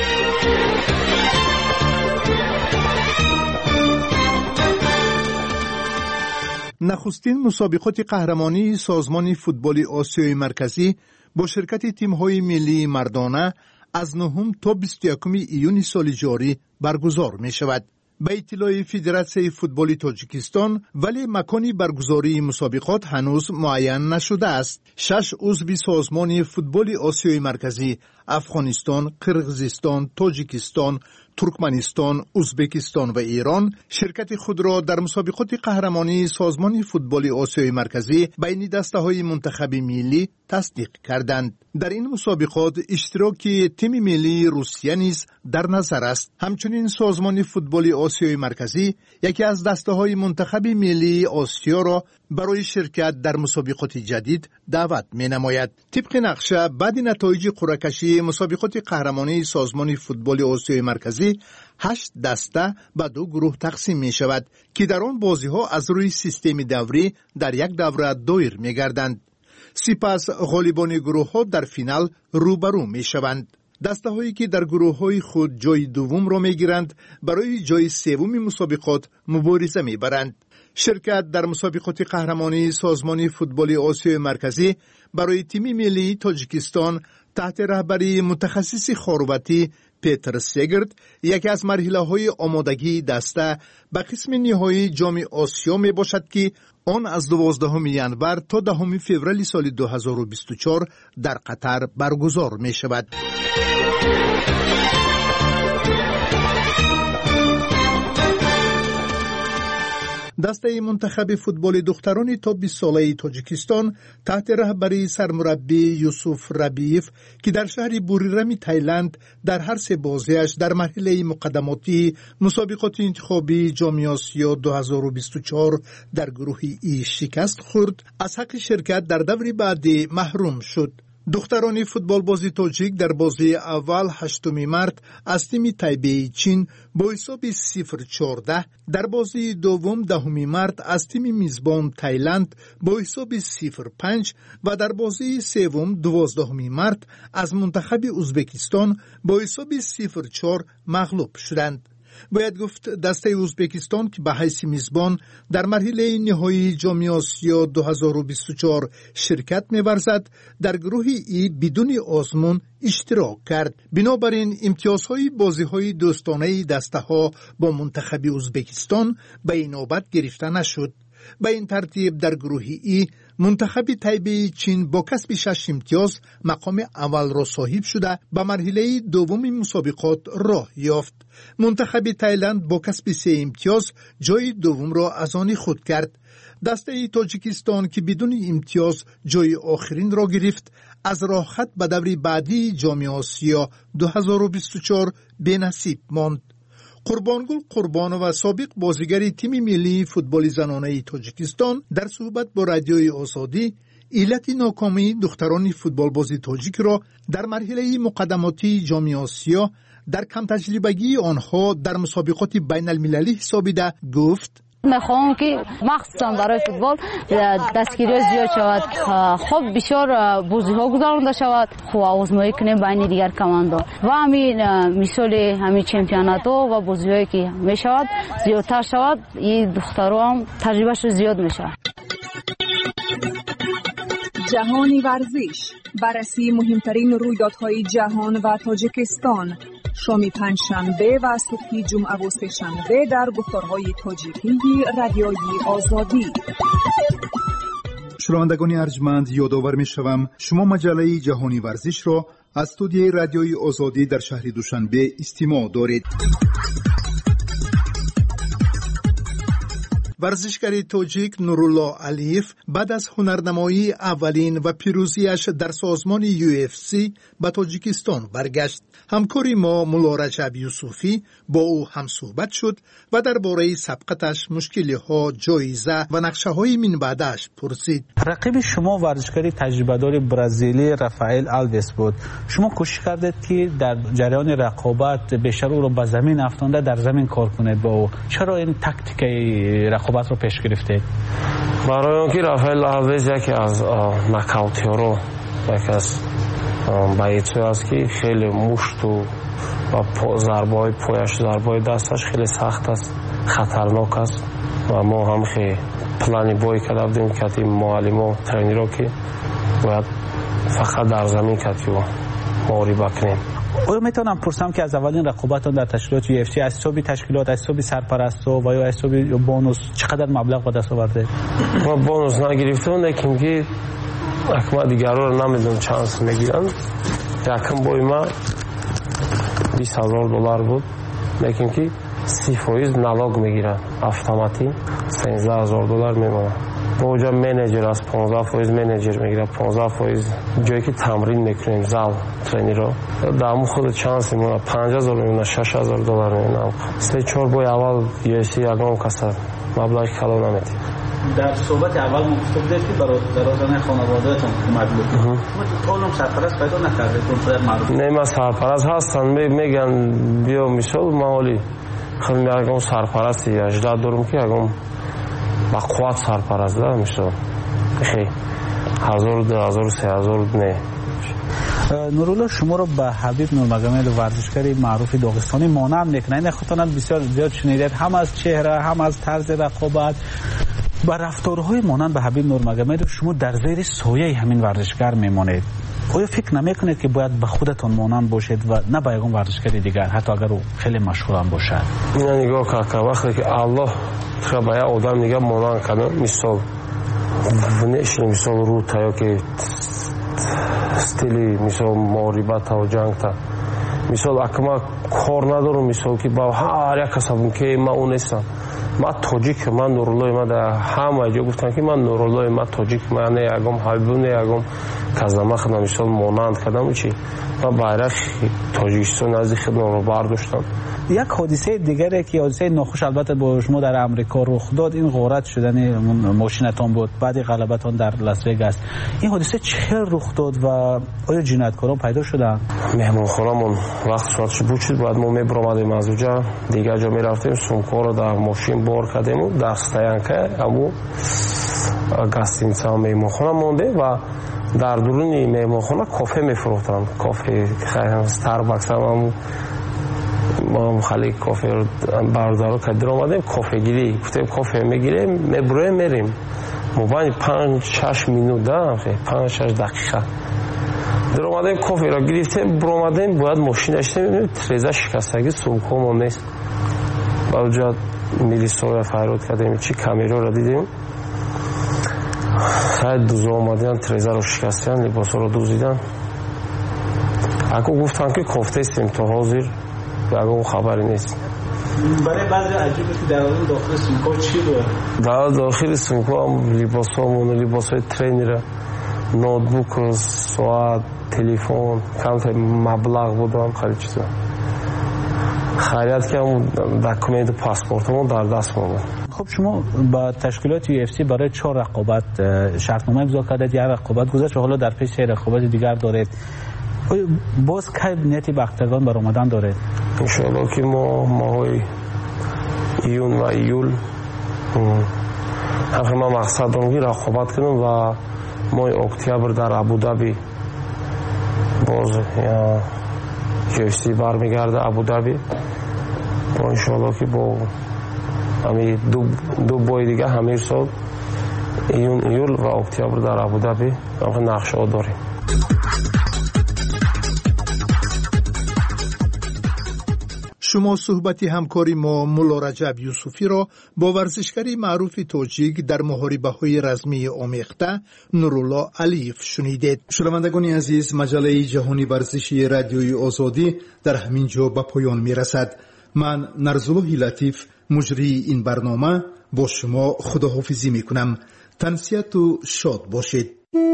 نخستین مسابقات قهرمانی سازمان فوتبال آسیای مرکزی با شرکت تیم‌های ملی مردانه از 9 تا 21 ایون سال جاری برگزار می‌شود. به اطلاع فدراسیون فوتبال تاجیکستان ولی مکانی برگزاری مسابقات هنوز معین نشده است. 6 عضو سازمان فوتبال آسیای مرکزی افغانستان، قرغیزستان، تاجیکستان، ترکمنستان، ازبکستان و ایران شرکت خود را در مسابقات قهرمانی سازمان فوتبال آسیای مرکزی بین دسته‌های منتخب ملی تصدیق کردند. در این مسابقات اشتراک تیم ملی روسیه نیز در نظر است. همچنین سازمان فوتبال آسیای مرکزی یکی از دسته‌های منتخب ملی آسیا را برای شرکت در مسابقات جدید دعوت می‌نماید. طبق نقشه بعد نتایج قرعه کشی مسابقات قهرمانی سازمان فوتبال آسیای مرکزی 8 دسته به 2 گروه تقسیم می شود که در آن بازی ها از روی سیستم دوری در یک دوره دایر می گردند. سپس غالبان گروه ها در فینال روبرو می شوند. دسته هایی که در گروه های خود جای دوم را می گیرند برای جای سوم مسابقات مبارزه می برند. شرکت در مسابقات قهرمانی سازمان فوتبال آسیای مرکزی برای تیم ملی تاجیکستان تحت رهبری متخصص خارواتی پیتر سگرد یکی از مرحله‌های آمادگی دسته به قسم نهایی جام آسیا می باشد که آن از 12 ینور تا 10 فوریه سال 2024 در قطر برگزار می شود. دسته منتخب فوتبال دختران تا 20 ساله تاجیکستان تحت رهبری سرمربی یوسف ربیف که در شهر بوریرمی تایلند در هر سه بازیش در مرحله مقدماتی مسابقات انتخابی جام آسیا 2024 در گروه ای شکست خورد، از حق شرکت در دور بعدی محروم شد. دختران فوتبال بازی تاجیک در بازی اول 8 مارس از تیم تایبه چین با حساب 0-14، در بازی دوم 10 مارس از تیم میزبان تایلند با حساب 0-5 و در بازی سوم 12 مارس از منتخب ازبکستان با حساب 0-4 مغلوب شدند. باید گفت دسته ازبکستان که به حیث میزبان در مرحله نهایی جام آسیا 2024 شرکت می‌ورزد در گروه ای بدون آزمون اشتراک کرد. بنابراین امتیازهای بازی‌های دوستانه دسته‌ها با منتخب ازبکستان به این نوبت گرفته نشد. به این ترتیب در گروه ای منتخب تایبه چین با کسب 6 امتیاز مقام اول را صاحب شده به مرحله دوم مسابقات راه یافت. منتخب تایلند با کسب 3 امتیاز جای دوم را از آن خود کرد. دسته تاجیکستان که بدون امتیاز جای آخرین را گرفت از راه خط به دور بعدی جام آسیا 2024 بی‌نصیب ماند. قربانگل قربانو و سابق بازیگر تیم ملی فوتبال زنانه تاجیکستان در صحبت با رادیوی آزادی علت ناکامی دختران فوتبال بازی تاجیک را در مرحله مقدماتی جام آسیا در کم تجربگی آنها در مسابقات بین المللی حسابیده گفت: میخوام که مخصوصا برای فوتبال دستگیری زیاد شود، خب بسیار بازی‌ها گذرانده شود، خب آزمایش کنیم بین دیگر کماندان و همین مثال همین چمپیونات‌ها و بازی‌هایی که میشود زیادتر شود، این دخترها هم تجربهش زیاد میشه. جهانی ورزش، بررسی مهمترین رویدادهای جهان و تاجیکستان، شام پنجشنبه و صبح جمعه و سه‌شنبه در گفتارهای تاجیکی رادیوی آزادی. شنوندگان ارجمند، یادآور می‌شوم شما مجله جهانی ورزش را از استودیوی رادیوی آزادی در شهر دوشنبه استماع دارید. ورزشکار تاجیک نورالله علیف بعد از هنرنمایی اولین و پیروزیش در سازمان UFC به تاجیکستان برگشت. همکاری ما مولا رجب یوسفی با او هم صحبت شد و درباره سبقتش، مشکل‌ها، جایزه و نقشه‌های من بعدش پرسید. رقیب شما ورزشکار تجربه‌دار برزیلی رافائل آلوس بود. شما کوشش کردید که در جریان رقابت بیشتر او را به زمین افکنده، در زمین کار کنید با او. چرا این تاکتیک رقابت رو پیش گرفتید؟ برای اینکه رافائل آلوس یکی از ناکاوت‌ها، یکی از بایتوی است که خیلی مشت و ضربه‌های پایش، ضربه‌های دستش خیلی سخت است، خطرناک است و ما هم خیلی پلانی بای کرده بودیم که معلم و ترینرها که باید فقط در زمین کتی و ماری بکنیم. آیا میتونم پرسم که از اولین رقابتان در تشکیلات UFC از حساب تشکیلات، از حساب سرپرستا و یا از حساب بونوس چقدر مبلغ به دست آورده؟ ما بونوس نگرفتیم، لیکن که اکما دیگرها رو نمیدونم چانس میگیرن. یکم بای ما $20,000 بود، لیکن که 30% نالوگ میگیرن اتوماتیک، $13,000 میمونه. با اونجا منیجر از 15% منیجر میگیره، 15% جایی که تمرین میکنیم زال ترینر رو دامو خود چانس میمونه، $5,000 میمونه، $6,000 میمونه. 3-4 بای اول UFC یکم کسر مبلغ کلو نمیدیم. در صحبت اول مفتوح دید که برای درازانه خانوادهتون مطلوب شما طولم سرپرست پیدا نکرده کنفرد معروف؟ نه، ما سرپرست هستن میگن بیا مثال مالی خیلی میگم سرپرستی اجداد دارم که اگم با قوت سرپرست دارم مثال خیلی $1000 نه. نورالله شما رو به حبیب نورمگامد ورزشکاری معروف داغستانی مانع میکنه. این خودتان بسیار زیاد شنیدید، هم از چهره هم از طرز رقابت با رفتارهای مانند به حبیب نورمگامد شما در زیر سایه همین ورزشکار میمانید. آیا فکر نمیکنید که باید به خودتان مانند باشید و نه به یگان ورزشکاری دیگر حتی اگر او خیلی مشهور هم باشد؟ اینا نگاه که وقتی که الله به یک آدم نگاه مانند کنه، مثال внешний مثال رو تا که стили мисол муҳорибата ва ҷангта мисол акма кор надорам мисол ки ба ҳар як касабум ки ман он нестам ман тоҷик ман нуруллои ман ҳама ҷо гуфтам ки ман нуруллои ман тоҷик ман не ягом ҳабибу не ягом казамахна мисол монанд кардам чи ман байрақи тоҷикистон назди хидматро бардоштам. یک حادثه دیگری که حادثه ناخوش البته با شما در امریکا رخ داد، این غارت شدن ماشینتان بود بعد غلبتان در لاس وگاس. این حادثه چه رخ داد و آیا جنایتکاران پیدا شدند؟ مهمانخانه‌مون وقت ساعتش بود شد، بعد ما میبرامدیم از اونجا دیگه جا میرفتیم سومکا رو در ماشین بار کردیم و در стоянка امو гостиница мehmonxona монде ва дар дуруни мehmonxona кофе мефурӯхтанд. кофе Starbucks ҳам ما خالی کافه رو بردار کردیم آمدیم کافه گیری گفتیم کافه میگیریم میبریم میریم مبانی 5-6 minut دارم 5-6 دقیقه در آمدیم کافه رو گرفتیم برآمدیم باید ماشین اشتیم تریزه شکستگی سومکامون نیست با اونجا میلیسا فرود کردیم چی کامیرا رو دیدیم خیلی دوزا آمدیم تریزه رو شکستیم لباس رو دوزیدن اکو گفتن که کافته استیم تا حاضر اگه خبری نیست. برای بعضی عجیبه که در داخل سومکا چی بود؟ در داخل سومکا هم لباسامون لباسای ترینر نوتبوک ساعت تلفن کم مبلغ بود هم خیلی چیزا خیلیت که هم دکومنت پاسپورتمون در دست ما بود. خب شما با تشکیلات UFC برای 4 رقابت شرطنامه امضا کردید، یک رقابت گذشت و حالا در پیش رقابت دیگر دارید. باز کی نیتی به اختران بر آمدن داره؟ انشاءالله که ما ماهای ایون و ایول ما مقصد دارم که رقابت کنیم و ماه اکتبر در ابودابی باز UFC برمیگرده ابودابی و انشاءالله که با همین دو بای دیگه همین سال ایون ایول و اکتبر در ابودابی نقشه ها داریم. شما صحبت همکاری ما مولا رجب یوسفی را با ورزشکاری معروف تاجیک در محاربه‌های رزمی آمیخته نورالله علیف شنیدید. شنوندگان عزیز، مجله جهانی ورزشی رادیوی آزادی در همین جا به پایان میرسد. من نرزالله لطیف مجری این برنامه با شما خداحافظی میکنم. تنسیت و شاد باشید.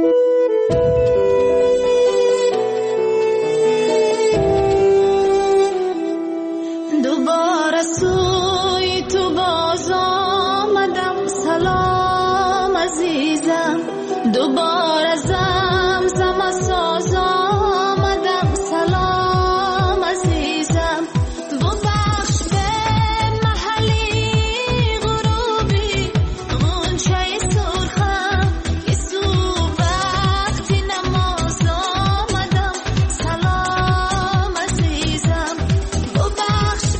سوی تو باز آمدم سلام عزیزم دوباره زمزم ساز آمدم سلام عزیزم ببخش به محلی غروبی غنچه سرخم که صبح وقتی نماز آمدم سلام عزیزم ببخش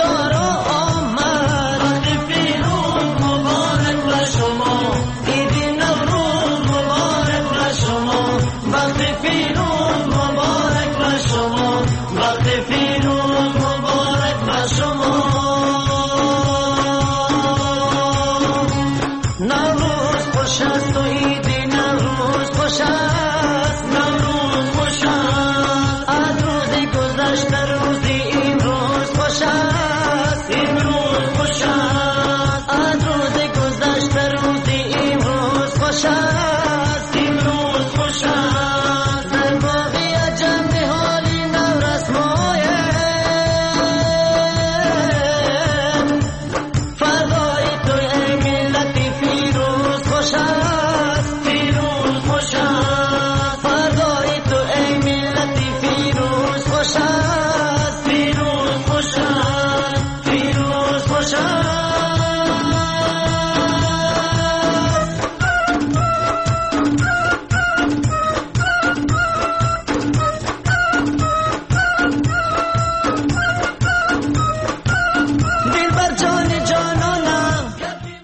شما خوش است نوروز خوش است از روزی گذشته روزی امروز خوش است امروز خوش است از روزی گذشته روزی امروز خوش است امروز خوش است در باقی عجم نهالی نورس مایه فردای تو ای ملتی فیروز خوش است فیروز خوش است فردای تو ای ملتی فیروز خوش است فیروز خوش است فیروز خوش است دلبر جان جانانم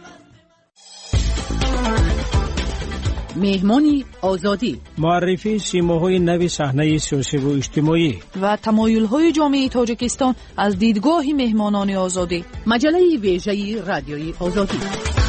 مهمانی آزادی معرفی سیماهای نوی صحنه سیاسی و اجتماعی و تمایل‌های جامعه تاجیکستان از دیدگاه مهمانان آزادی مجله ویژه رادیوی آزادی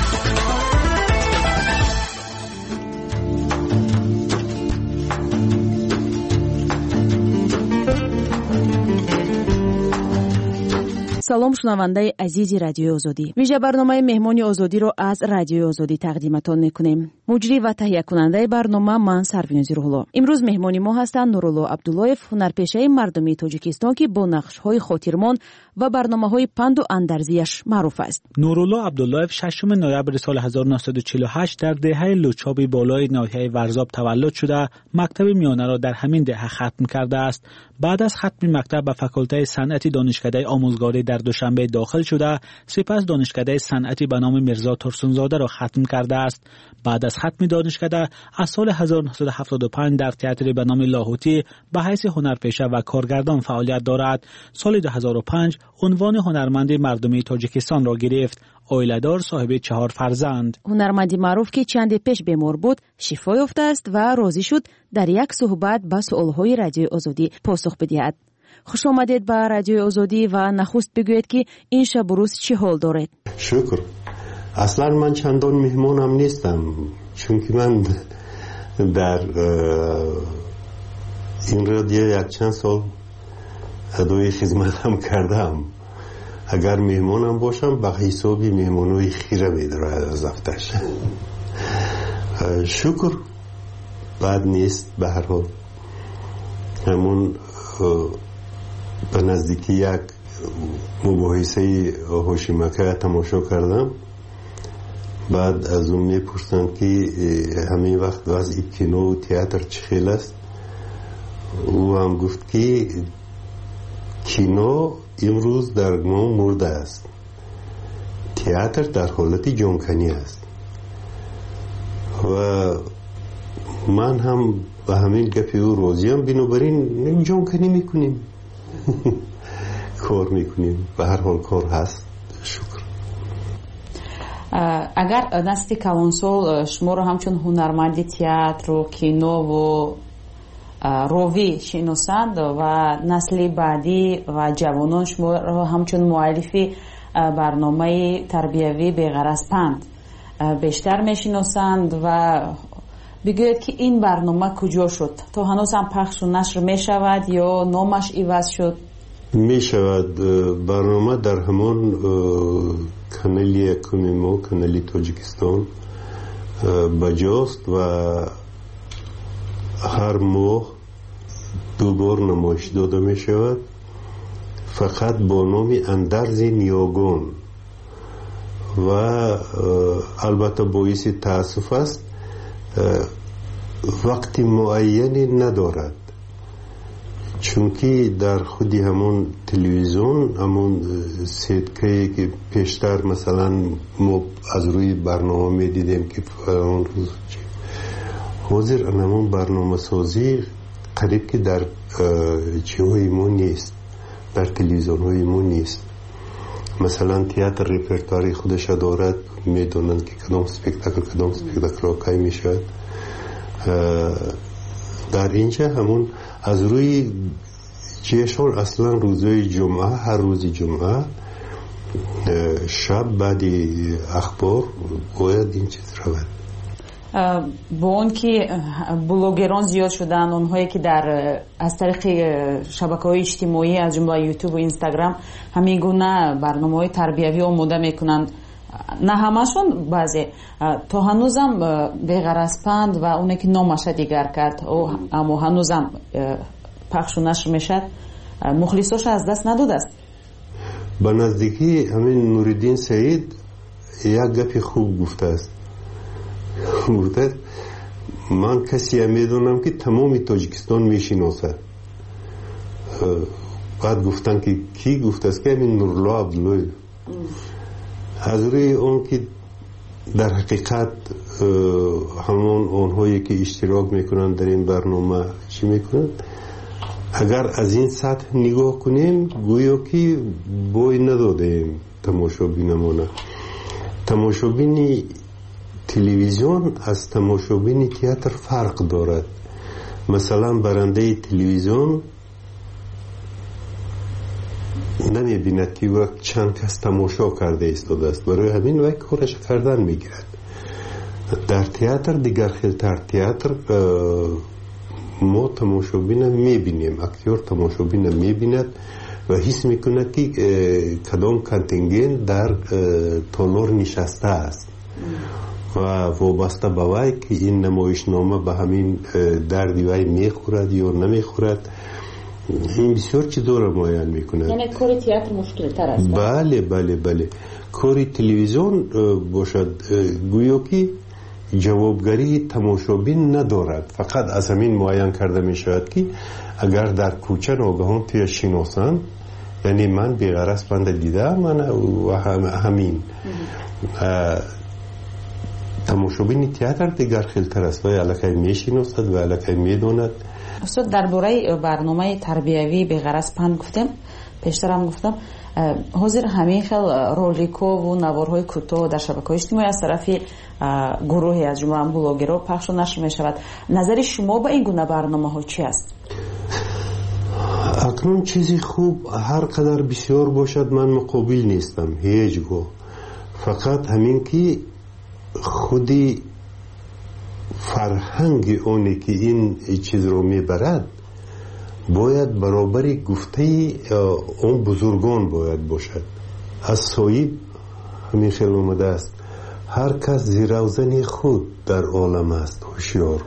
салом шунавандаи азизи радиои озодӣ вижа барномаи меҳмони озодиро аз радиои озодӣ тақдиматон мекунем. муҷрӣ ва таҳиякунандаи барнома ман сарвинози рӯҳулло. имрӯз меҳмони мо ҳастанд нурулло абдуллоев, ҳунарпешаи мардумии тоҷикистон ки бо нақшҳои хотирмон ва барномаҳои панду андарзияш маъруф аст. нурулло абдуллоев 6 ноябри соли 1948 дар деҳаи лучоби болои ноҳияи варзоб таваллуд шуда мактаби миёнаро дар ҳамин деҳа хатм кардааст. баъд аз хатми мактаб ба факултаи санъати донишкадаи омӯзгорӣ дар душанбе дохил шуда сипас донишкадаи санъати ба номи мирзо турсунзодаро хатм кардааст. баъд аз хатми донишкада аз соли 1975 дар театри ба номи лоҳутӣ ба ҳайси ҳунарпеша ва коргардон фаъолият дорад. соли 2005 унвони ҳунарманди мардумии тоҷикистонро гирифт. оиладор, соҳиби 4 фарзанд. ҳунарманди маъруф ки чанде пеш бемор буд шифо ёфтааст ва розӣ шуд дар як суҳбат ба суолҳои радиои озодӣ посух бидиҳад. хуш омадед ба радиои озодӣ ва нахуст бигӯед ки ин шабу рӯз чӣ ҳол доред? шукр. аслан ман чандон меҳмонам нестам, чунки ман дар ин радио якчанд сол адои хизматам кардам. агар меҳмонам бошам ба ҳисоби меҳмонои хира медорад аз афташ. шукр, бад нест. ба ҳар ҳол ҳамон ба наздики як мубоҳисаи ҳошимака тамошо кардам. баъд аз он мепурсанд ки ҳамин вақт вазъи кинову театр чӣ хел аст. ӯ ҳам гуфт ки кино имрӯз дар мо мурда аст, театр дар ҳолати ҷонканӣ аст. ва ман ҳам ба ҳамин гапи ӯ розиам. бинобар ин ҷонканӣ мекунем, кор мекунем. ба ҳар ҳол кор ҳаст. шукр. агар насли калонсол шуморо ҳамчун ҳунарманди театру кинову ровӣ шиносанд ва насли баъдӣ ва ҷавонон шуморо ҳамчун муаллифи барномаи тарбиявӣ беғараз панд бештар мешиносанд ва бигӯед ки ин барнома куҷо шуд? то ҳанӯз ҳам пахшу нашр мешавад ё номаш иваз шуд? мешавад. барнома дар ҳамон канали якуми мо, канали тоҷикистон баҷост ва ҳар моҳ 2 бор намоиш дода мешавад, фақат бо номи андарзи ниёгон. ва албатта боиси таассуф аст, вақти муайяне надорад, чунки дар худи ҳамон телевизион, ҳамон сеткае ки пештар масалан мо аз рӯи барнома медидем ки фалон рӯз ҳозир ҳамон барномасозӣ қариб ки дар ҷиҳои мо нест, дар телевизионҳои мо нест. масалан театр репертуари худаша дорад, медонанд ки кадом спектаклро кай мешавад. дар инҷа ҳамон аз рӯи ҷешон аслан рӯзои ҷумъа, ҳар рӯзи ҷумъа шаб баъди ахбор бояд ин чиз равад. با اون که بلوگران زیاد شدن، اونهایی که از طریق شبکه‌های اجتماعی از جمله یوتیوب و اینستاگرام همین گونه برنامه‌های تربیوی آماده میکنن، نه همشون، بعضی تا هنوزم بغرض‌پند و اونی که نامش دیگر کرد اما هنوزم پخش و نشر میشد، مخلصاش از دست نداده است. به نزدیکی همین نوردین سعید یک گپ خوب گفته است. گفته من کسی میدونم که تمام تاجیکستان میشناسه. بعد گفتن که کی گفته است؟ که همین نورالله عبدالله. از روی اون که در حقیقت همون اونهایی که اشتراک میکنن در این برنامه چی میکنن، اگر از این سطح نگاه کنیم گویا که بوی ندادیم تماشابینمونه. تماشابین تلویزیون از تماشابین تئاتر فرق دارد. مثلا برنده تلویزیون نمیبیند که وقت چند کس تماشا کرده ایستاده است، برای همین وقت کارش کردن میگیرد. در تئاتر دیگر خیلتر تئاتر ما تماشابین میبینیم، اکتور تماشابین میبیند و حس میکند که کدام کانتینگنت در تالار نشسته است و وابسته به وی که این نمایشنامه به همین دردی وی میخورد یا نمیخورد، این بسیار چیزا را معین میکند. یعنی کار تئاتر مشکل تر است. بله بله بله. کار تلویزیون باشد گویا که جوابگری تماشابین ندارد، فقط از همین معین کرده می شود که اگر در کوچه ناگهان توی شناسن، یعنی من بیغرض بنده دیده من و همین تماشابین تئاتر دیگر خیلتر است و الکی می شناسد و الکی می داند. استاد درباره برنامه تربیوی بیغرض پند گفتم، پیشتر هم گفتم حاضر همین خیل رولیک‌ها و نوارهای کوتاه در شبکه‌های اجتماعی از طرف گروهی از جمله بلوگرها پخش و نشر می‌شود. نظر شما به این گونه برنامه‌ها چی است؟ اکنون چیزی خوب هر قدر بسیار باشد من مقابل نیستم هیچگاه، فقط همین که خودی فرهنگ اونی که این چیز رو میبرد باید برابری گفته اون بزرگان باید باشد. از صاحب همین خیلی اومده است هر کس زیروزن خود در عالم است هوشیار،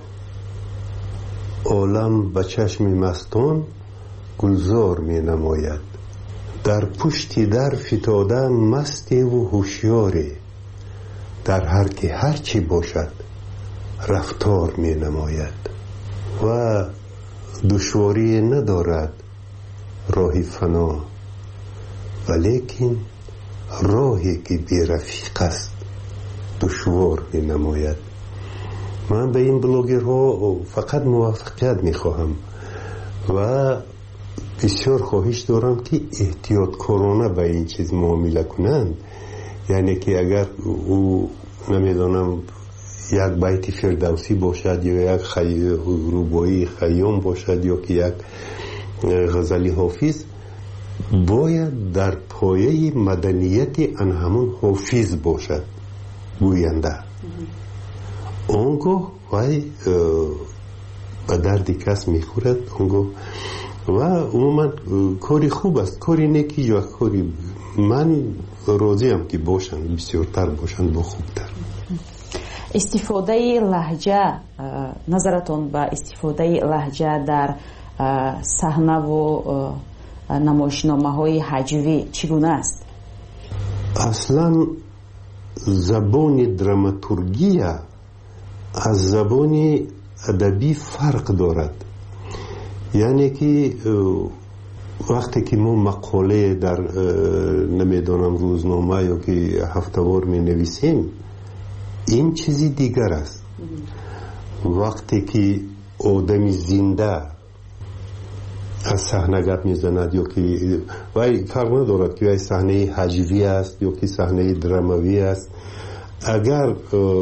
عالم به چشم مستان گلزار می نماید، در پشتی در فتاده مستی و هوشیاری، در هر که هرچی باشد رفتار می نماید و دشواری ندارد راه فنا، ولیکن راهی که بی رفیق است دشوار می نماید. من به این بلوگرها فقط موفقیت می خواهم و بسیار خواهش دارم که احتیاط کارانه به این چیز معامله کنند. یعنی که اگر او نمیدانم یک بیت فردوسی باشد یا یک روبایی خیام باشد یا که یک غزلی حافظ، باید در پایه مدنیت ان همون حافظ باشد گوینده. آنگاه وی به درد کس میخورد آنگاه و عموما کاری خوب است، کاری نیکی یا کاری من راضیم که باشند، بسیارتر باشند و خوبتر. استفاده لهجه، نظرتون به استفاده لهجه در صحنه و نمایشنامه های هجوی چگونه است؟ اصلا زبان دراماتورگی از زبان ادبی فرق دارد. یعنی که وقتی که ما مقاله در نمیدانم روزنامه یا که هفته‌وار می نویسیم این چیزی دیگر است. وقتی که آدمی زنده از صحنه گپ میزند یا که وای فرق ندارد که وای صحنه هجوی است یا که صحنه دراموی است، اگر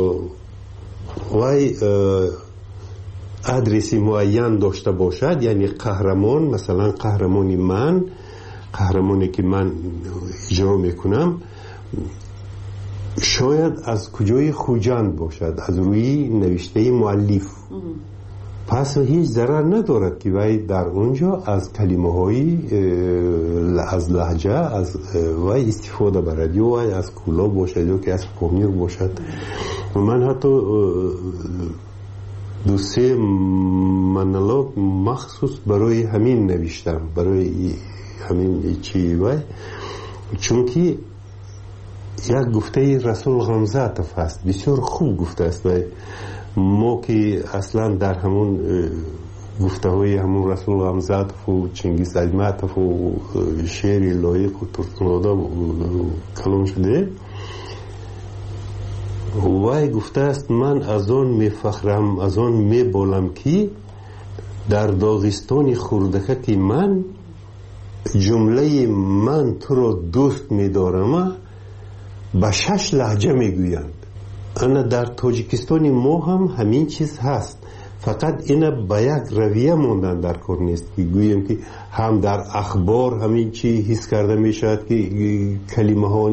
وای ادرسی معین داشته باشد، یعنی قهرمان، مثلا قهرمانی که من اجرا میکنم شاید از کجای خوجند باشد، از روی نوشته مؤلف. پس هیچ ضرر ندارد که وی در اونجا از کلمه های از لهجه از وی استفاده برد، یا وی از کولا باشد یا که از پامیر باشد. من حتی 2-3 منالوگ مخصوص برای همین نوشتم، برای همین چی وی، چون که یک گفته رسول غمزاتف هست، بسیار خوب گفته است. و ما که اصلا در همون گفته های همون رسول غمزاتف و چنگیز ایماتف و شعر لایق و ترسنادا کلام شده، وای گفته است من از آن می فخرم، از آن می بالم که در داغستان خردکت من جمله من تو را دوست می دارم با 6 لهجه می گویند. انا در تاجیکستان ما هم همین چیز هست، فقط اینا با یک رویه موندن در کار نیست که گوییم که هم در اخبار همین چی حس کرده می شود که کلمه ها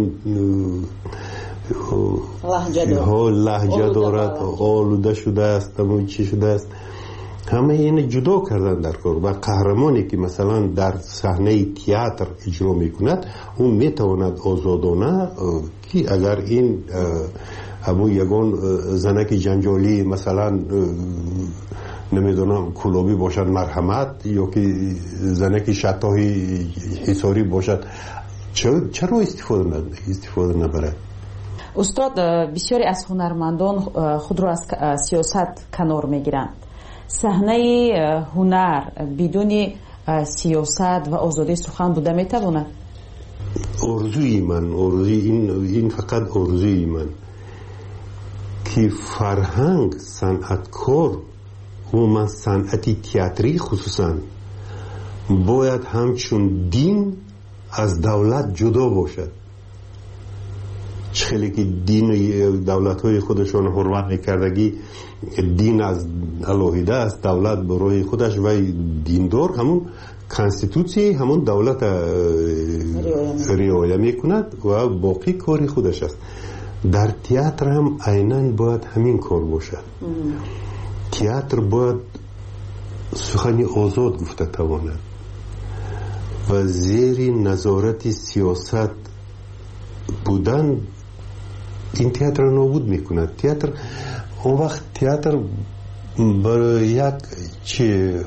لهجه دارد، آلوده شده است، همون چی شده است. همه این جدا کردن در کار. و قهرمانی که مثلا در صحنه تئاتر اجرا میکند اون میتواند آزادانه که اگر این همون یگان زنک جنجالی مثلا نمیدونم کلابی باشد مرحمت، یا که زنک شطاهی حساری باشد، چرا استفاده نبرد؟ استاد، بسیاری از هنرمندان خود را از سیاست کنار میگیرند. صحنه هنر بدون سیاست و آزادی سخن بوده میتواند؟ آرزوی من، این فقط آرزوی من که فرهنگ، صنعتکار و من صنعتی تئاتری خصوصا باید همچون دین از دولت جدا باشد. خیلی که دین دولت های خودشان حرمت میکردگی، دین از علاهیده است، دولت برای خودش و دیندار همون کانستیتوسی همون دولت رعایت میکند و باقی کاری خودش است. در تئاتر هم عیناً باید همین کار باشد. تئاتر باید سخنی آزاد گفته تواند و زیر نظارت سیاست بودن این تئاتر نابود میکند. تئاتر اون وقت تئاتر برای یک چه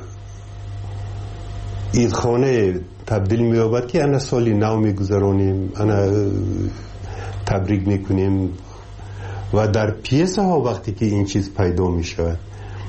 ایدخانه تبدیل می‌یابد که انا سالی نو میگذرانیم، انا تبریک میکنیم. و در پیسه ها وقتی که این چیز پیدا میشود،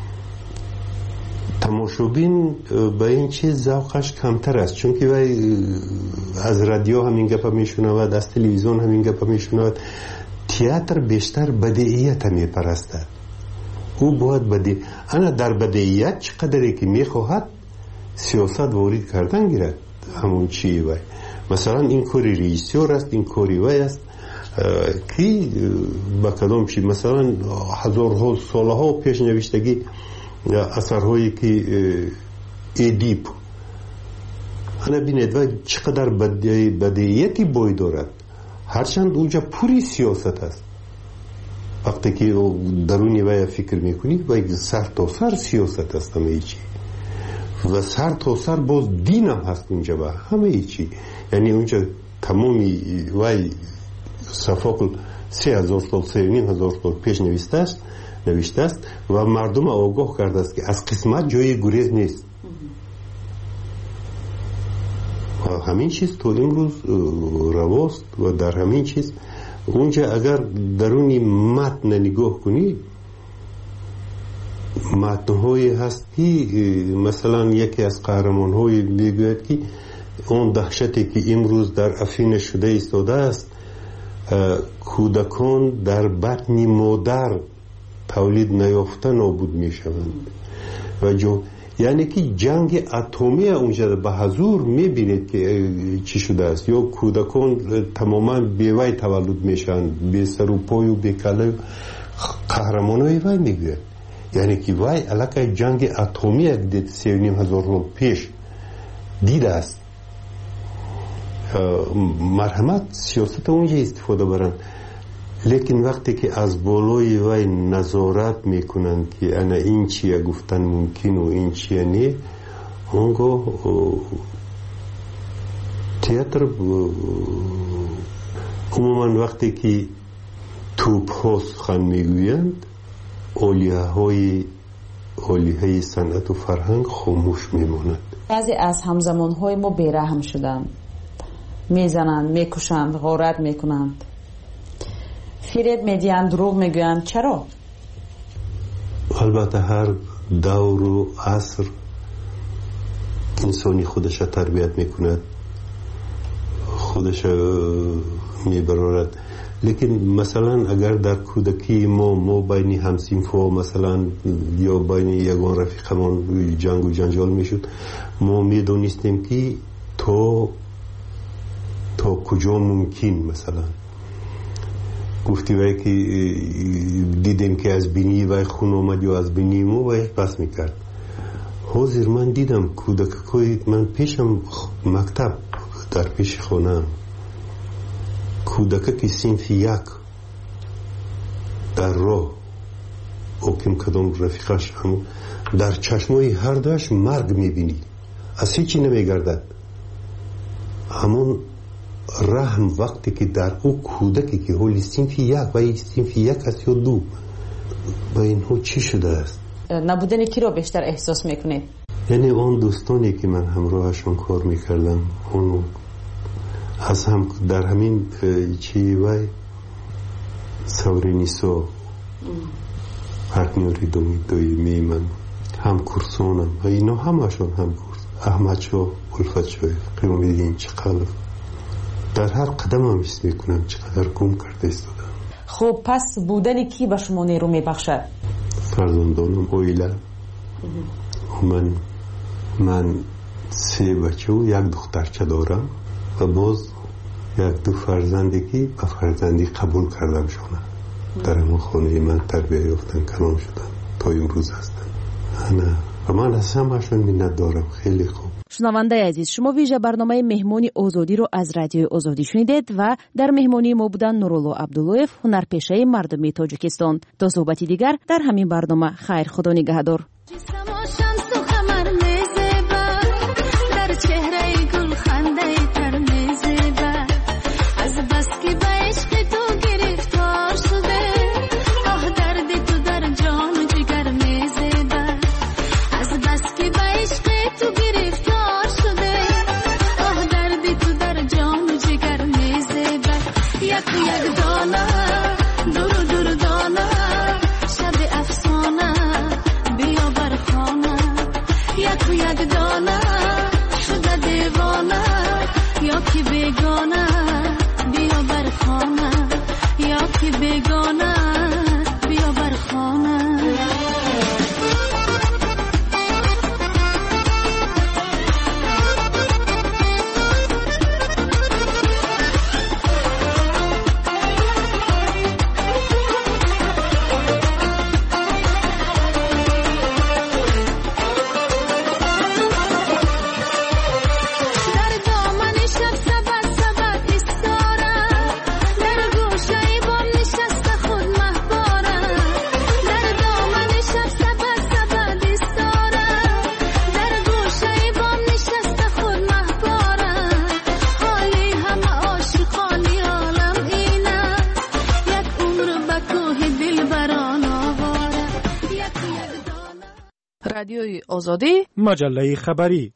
تماشابین به این چیز ذوقش کمتر است، چون که از رادیو همین گپا میشنود، از تلویزیون همین گپا میشنود. تئاتر بیشتر بدیعیت میپرستد. او باید انا در بدیعیت چقدری که میخواهد سیاست وارد کردن گیرد. همون چی وای مثلا این کاری رئیسیور است، این کاری وای است که با کدام چی مثلا هزارها سالها پیش نوشتگی اثرهایی که ادیپ انا بینید و چقدر بدیعیتی بای دارد، هرچند اونجا پوری سیاست است. وقتی که درونی وای فکر میکنی وای سر تا سر سیاست است همه چی، و سر تا سر باز دین هم هست اونجا و همه چی. یعنی اونجا تمامی وای صفاقل 3000 سال 3500 سال پیش نوشته است و مردم آگاه کرده است که از قسمت جای گریز نیست. و همین چیز تو امروز رواست و در همین چیز اونجا اگر درونی متن نگاه کنی، متن‌هایی هست که مثلا یکی از قهرمان‌های میگوید که اون دهشتی که امروز در افین شده ایستاده است، کودکان در بطن مادر تولید نیافته نابود میشوند. و یعنی که جنگ اتمی اونجا به حضور میبینید که چی شده است، یا کودکان تماما بیوی تولد میشن، بی سر و پای و بی کله. قهرمانای وی میگوید یعنی که وی علاقه جنگ اتمی دید 3500 سال پیش دیده است. مرحمت سیاست اونجا استفاده برن. لیکن وقتی که از بالای وی نظارت میکنند که انا این چیه گفتن ممکن و این چیه نه، اونگاه تئاتر عموما وقتی که توپ ها سخن میگویند اولیه صنعت و فرهنگ خاموش میماند. بعضی از همزمان های ما بیرحم شدند، میزنند، میکشند، غارت میکنند، فریب میدهند، دروغ میگویند. چرا؟ البته هر دور و عصر انسانی خودش تربیت میکند، خودش میبرارد. لیکن مثلا اگر در کودکی ما بین همسینفا مثلا یا بین یگان رفیقمان جنگ و جنجال میشد، ما میدونستیم که تا کجا ممکن مثلا گفتی وای که دیدیم که از بینی وای خون آمد یا از بینی ما وای پس میکرد. حاضر من دیدم کودکای من پیشم مکتب در پیش خونم کودک که صنف یک در راه اوکیم کدام رفیقش هم در چشمای هر دوش مرگ میبینی، از هیچی نمیگردد. همون رحم وقتی که در او کودکی که حالی صنف یک و صنف یک است یا دو با اینها چی شده است؟ نبودن کی رو بیشتر احساس میکنه؟ یعنی اون دوستانی که من همراهشون کار میکردم، اون از هم در همین چی وای سورینیسو پارتنری دویمی من هم کورسونم و اینا همشون هم کورس احمد شو الفت شوی قیومیدین چقدر در هر قدم هم حس میکنم چقدر گم کرده استادم. خب پس بودن کی به شما نیرو میبخشد؟ فرزندانم اویلا من 3 بچه و 1 دخترچه دارم و باز 1-2 فرزندی که به فرزندی قبول کردم شونه در همون خانه من تربیه یافتن کلام شدن تا امروز هستن. و من از همشون منت دارم. خیلی خوب. شنونده عزیز، شما ویژه برنامه مهمانی آزادی رو از رادیو آزادی شنیدید و در مهمانی ما بودن نورالله عبداللهیف، هنرپیشه مردمی تاجیکستان. تا صحبتی دیگر در همین برنامه. خیر، خدا نگهدار. رادیوی آزادی، مجله خبری.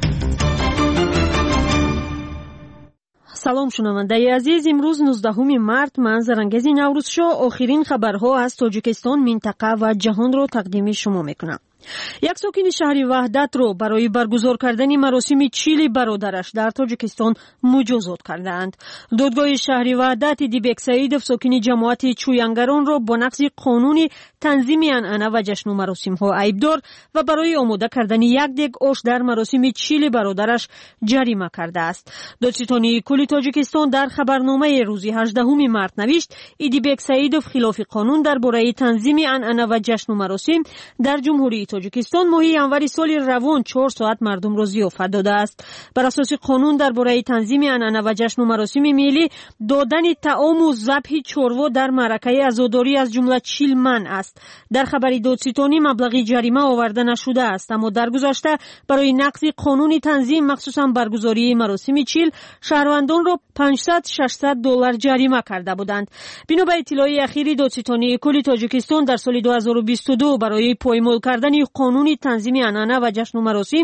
سلام شنونده عزیز، امروز 19 مارت منظرانگیزی نوروزشو آخرین خبرها از تاجیکستان، منطقه و جهان رو تقدیم شما میکنم. یک ساکن شهر وحدت رو برای برگزار کردن مراسم چیلی برادرش در تاجیکستان مجازات کردند. دادگاه شهر وحدت دیبک سعیدов ساکن جماعت چوینگران را با نقض قانون تنظیم انعنه و جشن و مراسم ها عیبدار و برای آماده کردن یک دیگ آش در مراسم چیلی برادرش جریمه کرده است. دادستانی کل تاجیکستان در خبرنامه روز 18 مارت نوشت دیبک سعیدов خلاف قانون درباره تنظیم انعنه و جشن و مراسم در جمهوری توجیکستان ماه январи соли равон 4 соат мардумро зиёфат додааст. Бар асоси қонун дар бораи танзими анъана ва ҷашну маросими миллӣ додани таому забҳи чорво дар маъракаи азодорӣ аз ҷумла 40 манъ аст. дар хабари додситонӣ маблағи ҷарима оварда нашудааст, аммо дар гузашта барои нақзи қонуни танзим махсусан баргузории маросими чил шаҳрвандонро $500-600 ҷарима карда буданд. бино ба иттилои ахири додситонии кулли тоҷикистон дар соли 2022 барои поймол кардани қонуни танзими анъана ва ҷашну маросим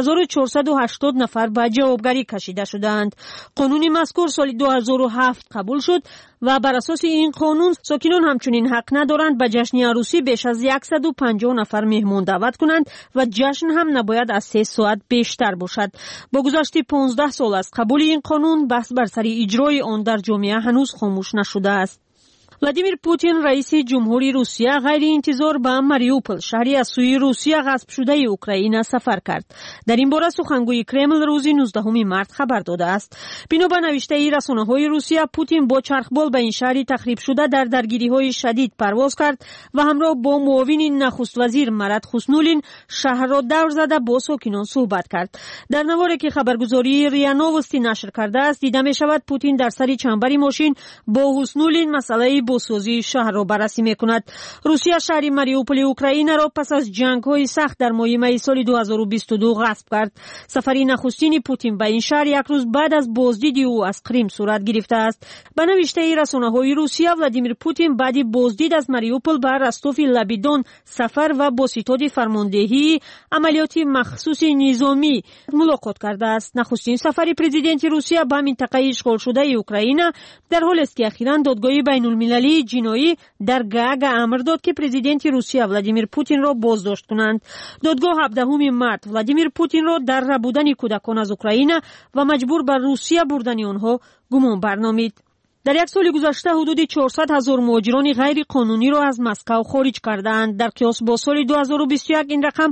1480 нафар ба ҷавобгарӣ кашида шуданд. қонуни мазкур соли 2007 қабул шуд ва бар асоси ин қонун сокинон ҳамчунин ҳақ надоранд ба ҷашни арӯсӣ беш аз 150 нафар меҳмон даъват кунанд ва ҷашн ҳам набояд аз 3 соат бештар бошад. бо гузашти 15 сол аз қабули ин қонун баҳс бар сари иҷрои он дар ҷомеа ҳанӯз хомӯш нашудааст. Владимир Путин раиси ҷумҳури Русия ғайриинтизор ба Мариупол, шаҳри аз сӯи Русия ғасб шудаи Украина сафар кард. дар ин бора сухангӯи Кремл рӯзи 19 март хабар додааст. бино ба навиштаи расонаҳои Русия, Путин бо чархбол ба ин шаҳри тахрибшуда дар даргириҳои шадид парвоз кард ва ҳамроҳ бо муовини нахуствазир Марат Хуснуллин шаҳрро давр зада бо сокинон суҳбат кард. дар наворе ки хабаргузории РИА Новости нашр кардааст, дида мешавад Путин дар сари чамбари мошин бо Хуснуллин масъалаи босозии шаҳрро баррасӣ мекунад. русия шаҳри Мариуполи Украинаро пас аз ҷангҳои сахт дар моҳи майи соли 2022 ғасб кард. сафари нахустини Путин ба ин шаҳр як рӯз баъд аз боздиди ӯ аз Крим сурат гирифтааст. ба навиштаи расонаҳои Русия, Владимир Путин баъди боздид аз Мариупол ба Ростови Лабидон сафар ва бо ситоди фармондеҳии амалиёти махсуси низомӣ мулоқот кардааст. нахустин сафари президенти Русия ба минтақаи ишғолшудаи Украина дар ҳолест ки ахиран додгоҳи байнулмилалии ҷиноӣ дар Гаага амр дод ки президенти Русия Владимир Путинро боздошт кунанд. додгоҳ 17 март Владимир Путинро дар рабудани кӯдакон аз Украина ва маҷбур ба Русия бурдани онҳо гумон барномид. дар як соли гузашта ҳудуди 400 000 муҳоҷирони ғайриқонуниро аз Москав хориҷ кардаанд. дар қиёс бо соли 2021 ин рақам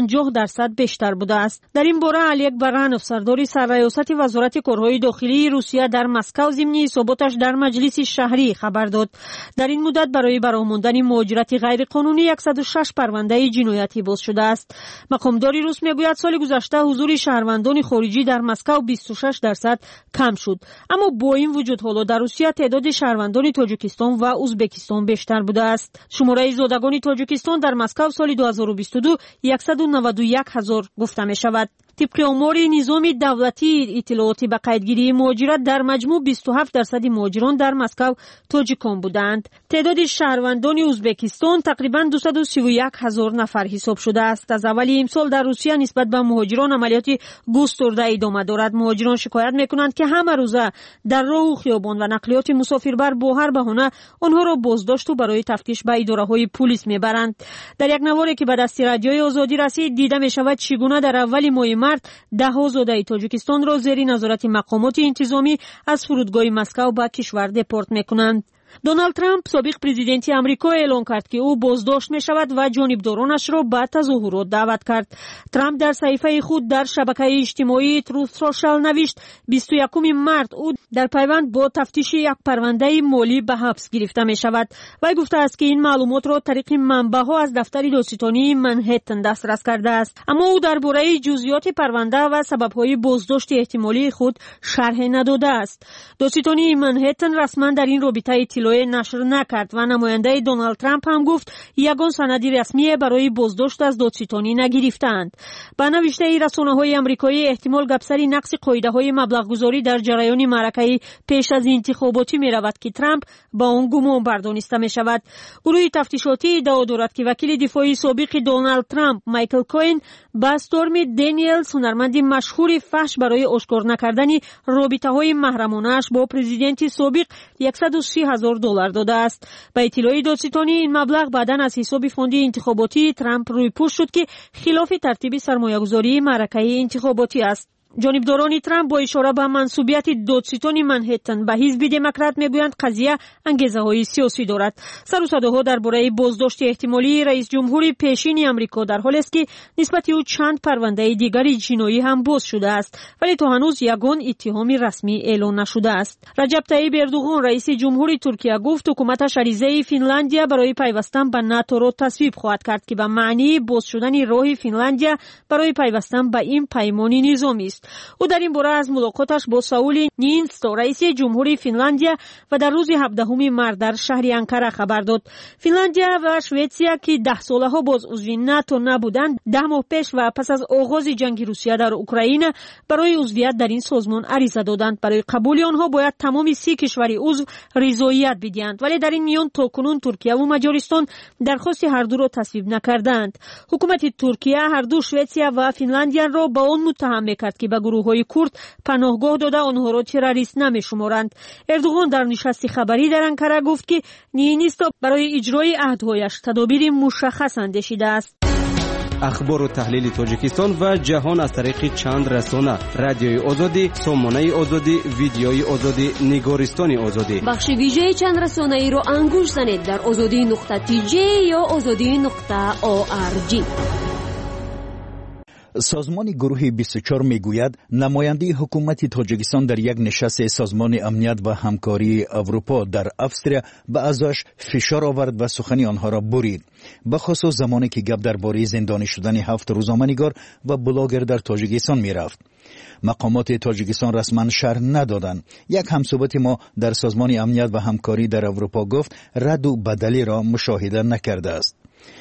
50% бештар будааст. дар ин бора Олег Баранов, сардори сарраёсати вазорати корҳои дохилии Русия дар Москав, зимни ҳисоботаш дар маҷлиси шаҳрӣ хабар дод. дар ин муддат барои баромондани муҳоҷирати ғайриқонунӣ 106 парвандаи ҷиноятӣ боз шудааст. мақомдори рус мегӯяд соли гузашта ҳузури шаҳрвандони хориҷӣ дар Москав 26% кам шуд. аммо бо ин вуҷуд ҳоло дар русия تعداد شهروندان تاجیکستان و ازبکستان بیشتر بوده است. شماره زادگان تاجیکستان در مسکو سال 2022 191,000 گفته می شود. طبق آمار نظام دولتی اطلاعاتی به قیدگیری مهاجرت در مجموع 27% مهاجران در مسکو تاجیکان بودند. تعداد شهروندان ازبکستان تقریبا 231,000 نفر حساب شده است. از اول امسال در روسیه نسبت به مهاجران عملیاتی گسترده ادامه دارد. مهاجران شکایت میکنند که همه روزه در راه و خیابان و نقلیات مسافربر با هر بهانه آنها را بازداشت و برای تفتیش به اداره‌های پلیس میبرند. در یک نواری که به دست رادیوی آزادی رسید دیده میشود چگونه در اول ماه مارت ده‌ها زاده تاجیکستان را زیر نظارت مقامات انتظامی از فرودگاه مسکو به کشور دپورت میکنند. دونالد ترامپ سابق پرزیدنتی آمریکا اعلان کرد که او بازداشت می شود و جانبدارانش را به تظاهرات دعوت کرد. ترامپ در صفحه خود در شبکه اجتماعی تروث سوشال نوشت 21 مارت او در پیوند با تفتیش یک پرونده مالی به حبس گرفته می شود. وی گفته است که این معلومات را طریق منبع‌ها از دفتر دادستانی منهتن دسترس کرده است. اما او درباره جزئیات پرونده و سبب‌های بازداشت احتمالی خود شرح نداده است. دادستانی منهتن رسما در این رابطه اطلاع نشر نکرد و نماینده دونالد ترامپ هم گفت یگان سندی رسمی برای بازداشت از دادستانی نگرفتند. به نوشته رسانه‌های آمریکایی احتمال گپسری نقص قاعده‌های مبلغ‌گذاری در جریان معرکه پیش از انتخاباتی می‌رود که ترامپ با آن گمان بردانسته می‌شود. گروه تفتیشاتی ادعا دارد که وکیل دفاعی سابق دونالد ترامپ مایکل کوین با استورمی دنیلز هنرمند مشهور فحش برای آشکار نکردن رابطه‌های محرمانه‌اش با پرزیدنت سابق $130,000 داده است. به اطلاع دادستانی این مبلغ بعداً از حساب فوند انتخاباتی ترامپ روی پوش شد که خلاف ترتیب سرمایه‌گذاری معرکه انتخاباتی است. ҷонибдорони Трамп бо ишора ба мансубияти додситони Манхэттен ба ҳизби демократ мегӯянд қазия ангезаҳои сиёсӣ дорад. Сарусадоҳо дар бораи боздошти эҳтимолии раисҷумҳури пешини Амрико дар ҳолест ки нисбати ӯ чанд парвандаи дигари ҷиноӣ ҳам боз шудааст, вале то ҳанӯз ягон иттиҳоми расмӣ эълон нашудааст. Раҷаб Таyyib Эрдуғон раиси ҷумҳури Туркия гуфт ҳукуматаш аризаи Финляндия барои пайвастан ба НАТО-ро тасвиб хоҳад кард ки ба маънии боз шудани роҳи Финляндия барои пайвастан ба ин паймони низомист. ӯ дар ин бора аз мулоқоташ бо Саули Ниинисто раиси ҷумҳури Финляндия ва дар рӯзи 17 март дар шаҳри Анкара хабар дод. Финляндия ва Шветсия ки 10 солаҳо боз узви НАТО набуданд, 10 моҳ пеш ва пас аз оғози ҷанги Русия дар Украина барои узвият дар ин созмон ариза доданд. Барои қабули онҳо бояд тамоми 30 кишвари узв ризоият бидиҳанд, вале дар ин миён то кунун Туркия ва Маҷористон дархости ҳардуро тасвиб накардаанд. ҳукумати Туркия ҳарду Шветсия ва Финляндияро ба он муттаҳам мекард ки ба гурӯҳҳои курд паноҳгоҳ дода онҳоро террорист намешуморанд. Эрдуғон дар нишасти хабарӣ дар Анкара гуфт ки Ниинисто барои иҷрои аҳдҳояш тадобири мушаххас андешидааст. ахбору таҳлили Тоҷикистон ва ҷаҳон аз тариқи чанд расона: радиои озодӣ, сомонаи озодӣ, видеои озодӣ, нигористони озодӣ. бахши вижаи чанд расонаиро ангуш занед дар озодӣ.tj ё озодӣ.org. созмони гурӯҳи 24 мегӯяд намояндаи ҳукумати Тоҷикистон дар як нишасти созмони амният ва ҳамкории Аврупо дар Австрия ба аъзояш фишор овард ва сухани онҳоро бурид, бахусус замоне ки гап дар бораи зиндонӣ шудани 7 рӯзноманигор ва блогер дар Тоҷикистон мерафт. мақомоти Тоҷикистон расман шарҳ надоданд. як ҳамсӯбати мо дар созмони амният ва ҳамкорӣ дар Аврупо гуфт радду бадалиро мушоҳида накардааст.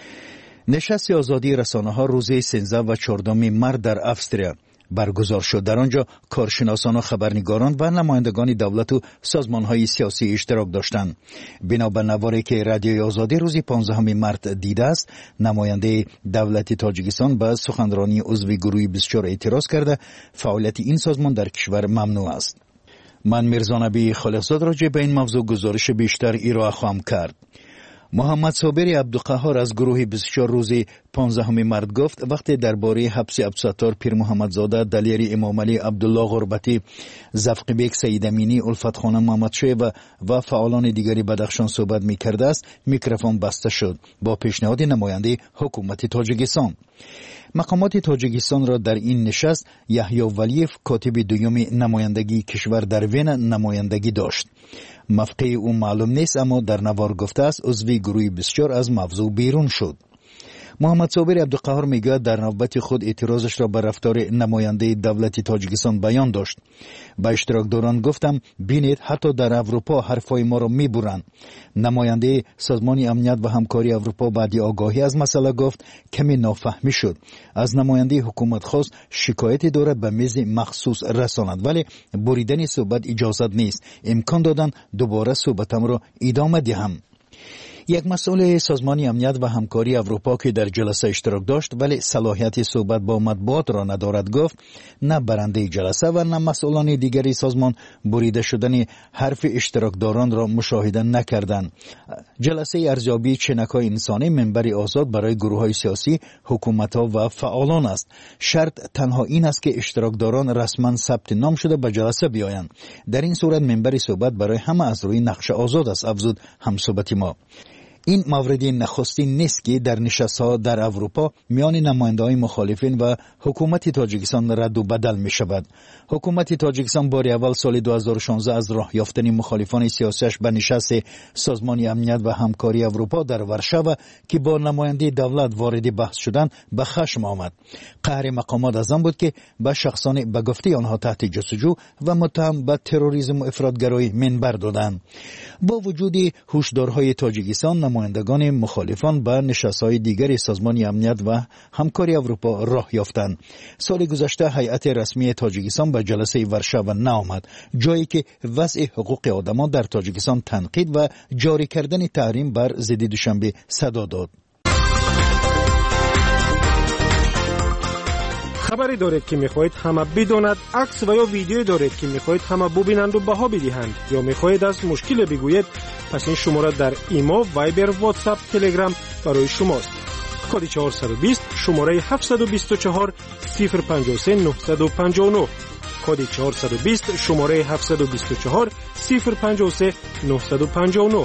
нишасти озодии расонаҳо рӯзи 13 ва 14 март дар Австрия баргузор шуд. дар он ҷо коршиносону хабарнигорон ва намояндагони давлату созмонҳои сиёсӣ иштирок доштанд. бино ба наворе ки радиои озодӣ рӯзи 15 март дидааст, намояндаи давлати Тоҷикистон ба суханронии узви гурӯҳи 24 эътироз карда, фаъолияти ин созмон дар кишвар мамнӯъ аст. ман Мирзонабии Холиқзод роҷеъ ба ин мавзӯъ гузориши бештар ироа хоҳам кард. муҳаммад Собири Абдуқаҳҳор аз гурӯҳи 24 рӯзи 15 март гуфт вақте дар бораи ҳабси Абдусаттор Пирмуҳаммадзода, Далери Эмомалӣ, Абдулло Ғурбатӣ, Завқибек Саидаминӣ, Улфатхона Муҳаммадшоева ва фаъолони дигари Бадахшон суҳбат мекардааст, микрофон баста шуд бо пешниҳоди намояндаи ҳукумати Тоҷикистон. мақомоти Тоҷикистонро дар ин нишаст Яҳьё Валиев, котиби дуюми намояндагии кишвар дар Вена, намояндагӣ дошт. мавқеи ӯ маълум нест, аммо дар навор гуфтааст узви гурӯҳи 24 аз мавзӯъ берун шуд. муҳаммад Собири Абдуқаҳҳор мегӯяд дар навбати худ эътирозашро ба рафтори намояндаи давлати Тоҷикистон баён дошт. ба иштирокдорон гуфтам, бинед ҳатто дар Аврупо ҳарфҳои моро мебуранд. намояндаи созмони амният ва ҳамкории Аврупо баъди огоҳӣ аз масъала гуфт каме нофаҳмӣ шуд. аз намояндаи ҳукумат хост шикояте дорад ба мези махсус расонад, вале буридани суҳбат иҷозат нест. имкон доданд дубора суҳбатамро идома диҳам. як масъули созмони амният ва ҳамкории Аврупо ки дар ҷаласа иштирок дошт, вале салоҳияти суҳбат бо матбуотро надорад, гуфт на барандаи ҷаласа ва на масъулони дигари созмон бурида шудани ҳарфи иштирокдоронро мушоҳида накарданд. ҷаласаи арзёбии ченакҳои инсонӣ минбари озод барои гурӯҳҳои сиёсӣ, ҳукуматҳо ва фаъолон аст. шарт танҳо ин аст ки иштирокдорон расман сабти ном шуда ба ҷаласа биёянд. дар ин сурат минбари суҳбат барои ҳама аз рӯи нақша озод аст, афзуд ҳамсӯбати мо. ин мавриди нахустин нест ки дар нишастҳо дар Аврупо миёни намояндаҳои мухолифин ва ҳукумати Тоҷикистон радду бадал мешавад. ҳукумати Тоҷикистон бори аввал соли 2016 аз роҳ ёфтани мухолифони сиёсиаш ба нишасти созмони амният ва ҳамкории Аврупо дар Варшава ки бо намояндаи давлат вориди баҳс шуданд, ба хашм омад. қаҳри мақомот аз он буд ки ба шахсони ба гуфтаи онҳо таҳти ҷустуҷӯ ва муттаҳам ба терроризму ифротгароӣ минбар доданд. бо вуҷуди ҳушдорҳои Тоҷикистон, намояндагони мухолифон ба нишастҳои дигари созмони амният ва ҳамкории Аврупо роҳ ёфтанд. соли гузашта ҳайати расмии Тоҷикистон ба ҷаласаи Варшава наомад, ҷое ки вазъи ҳуқуқи одамон дар Тоҷикистон танқид ва ҷорӣ кардани таҳрим бар зидди Душанбе садо дод. خبری دارید که میخواهید همه بداند، عکس و یا ویدیویی دارید که میخواهید همه ببینند و بها بدهند، یا میخواهید از مشکل بگویید، پس این شماره در ایما، وایبر، واتساپ، تلگرام برای شماست. کد 420 شماره 724 053 959 کد 420 شماره 724 053 959.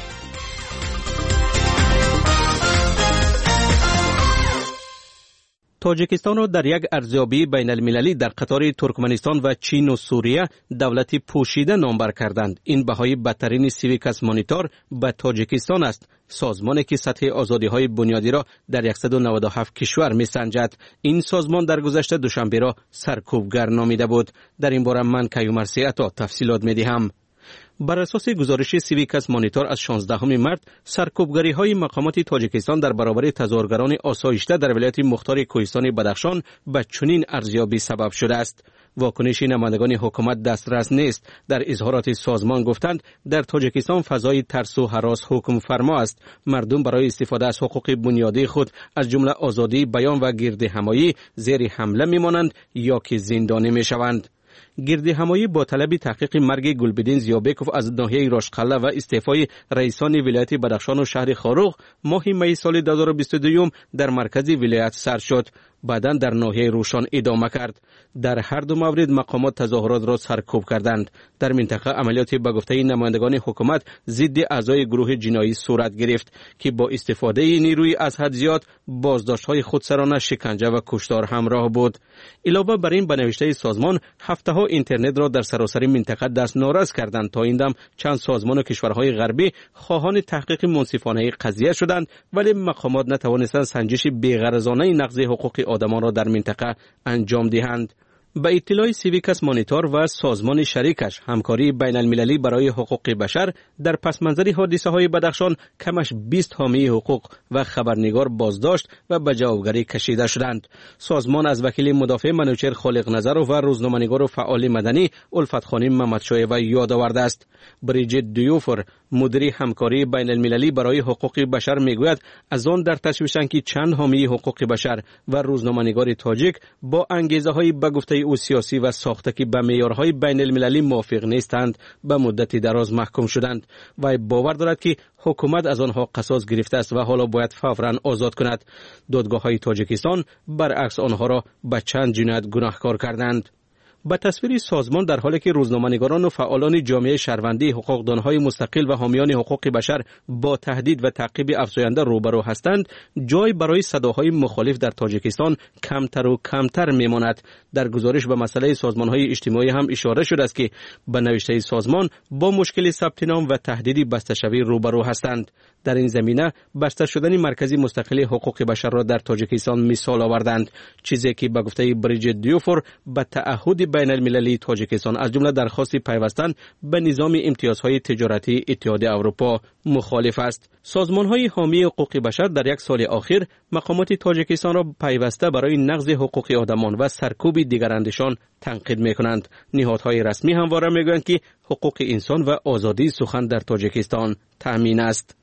تاجیکستان را در یک ارزیابی بین المللی در قطار ترکمنستان و چین و سوریه دولتی پوشیده نامبر کردند. این بهای بدترین سیویکس مانیتور به تاجیکستان است، سازمانی که سطح آزادی‌های بنیادی را در 197 کشور می‌سنجد. این سازمان در گذشته دوشنبه را سرکوبگر نامیده بود. در این باره من کیومرثی عطا تفصیلات می‌دهم. بر اساس گزارش سیویکس مانیتور از 16 مارس، سرکوبگری‌های مقامات تاجیکستان در برابر تظاهرگران آسایشته در ولایت مختار کوهستان بدخشان به چنین ارزیابی سبب شده است. واکنش نمایندگان حکومت دسترس نیست. در اظهارات سازمان گفتند در تاجیکستان فضای ترس و هراس حکم فرما است. مردم برای استفاده از حقوق بنیادی خود از جمله آزادی بیان و گردهمایی زیر حمله میمانند یا که زندانی میشوند. گردهمایی با طلب تحقیق مرگ گلبدین زیابکوف از ناحیه راشقله و استعفای رئیسان ولایت بدخشان و شهر خاروغ ماه می سال 2022 در مرکز ولایت سر شد. بعداً در ناحیه روشان ادامه کرد. در هر دو مورد مقامات تظاهرات را سرکوب کردند. در منطقه عملیات به گفته نمایندگان حکومت ضد اعضای گروه جنایی صورت گرفت که با استفاده نیروی از حد زیاد بازداشت‌های خودسرانه، شکنجه و کشتار همراه بود. علاوه بر این به نوشته سازمان هفته‌ها اینترنت را در سراسر منطقه دست ناراض کردند. تا این دم چند سازمان و کشورهای غربی خواهان تحقیق منصفانه قضیه شدند، ولی مقامات نتوانستند سنجش بی‌غرضانه نقض حقوق آدمان را در منطقه انجام دهند. به اطلاع سیویکس مانیتور و سازمان شریکش، همکاری بین المللی برای حقوق بشر در پس منظر حادثه های بدخشان کمش 20 حامی حقوق و خبرنگار بازداشت و به جوابگری کشیده شدند. سازمان از وکیل مدافع منوچهر خالق نظر و روزنامه‌نگار و فعال مدنی الفت خانم محمدشایوه یاد آورده است. بریجیت دیوفر، مدیر همکاری بین المللی برای حقوق بشر میگوید از آن در تشویشند که چند حامی حقوق بشر و روزنامه‌نگار تاجیک با انگیزه‌های به گفته او سیاسی و ساخته که به معیارهای بین المللی موافق نیستند به مدت دراز محکوم شدند و باور دارد که حکومت از آنها قصاص گرفته است و حالا باید فوراً آزاد کند. دادگاه‌های تاجیکستان برعکس آنها را به چند جنایت گناهکار کردند. به تصویر سازمان در حالی که روزنامه‌نگاران و فعالان جامعه شهروندی، حقوقدانهای مستقل و حامیان حقوق بشر با تهدید و تعقیب افزاینده روبرو هستند، جای برای صداهای مخالف در تاجیکستان کمتر و کمتر میماند. در گزارش به مسئله سازمان‌های اجتماعی هم اشاره شده است که به نوشته سازمان با مشکل ثبت نام و تهدید بسته‌شوی روبرو هستند. در این زمینه بسته شدن مرکزی مستقل حقوق بشر را در تاجیکستان مثال آوردند، چیزی که به گفته بریجیت دیوفر به تعهد بین المللی تاجیکستان از جمله درخواست پیوستن به نظام امتیازهای تجارتی اتحادیه اروپا مخالف است. سازمان‌های حامی حقوق بشر در یک سال اخیر مقامات تاجیکستان را پیوسته برای نقض حقوق آدمان و سرکوب دیگراندیشان تنقید می‌کنند. نهادهای رسمی همواره می‌گویند که حقوق انسان و آزادی سخن در تاجیکستان تأمین است.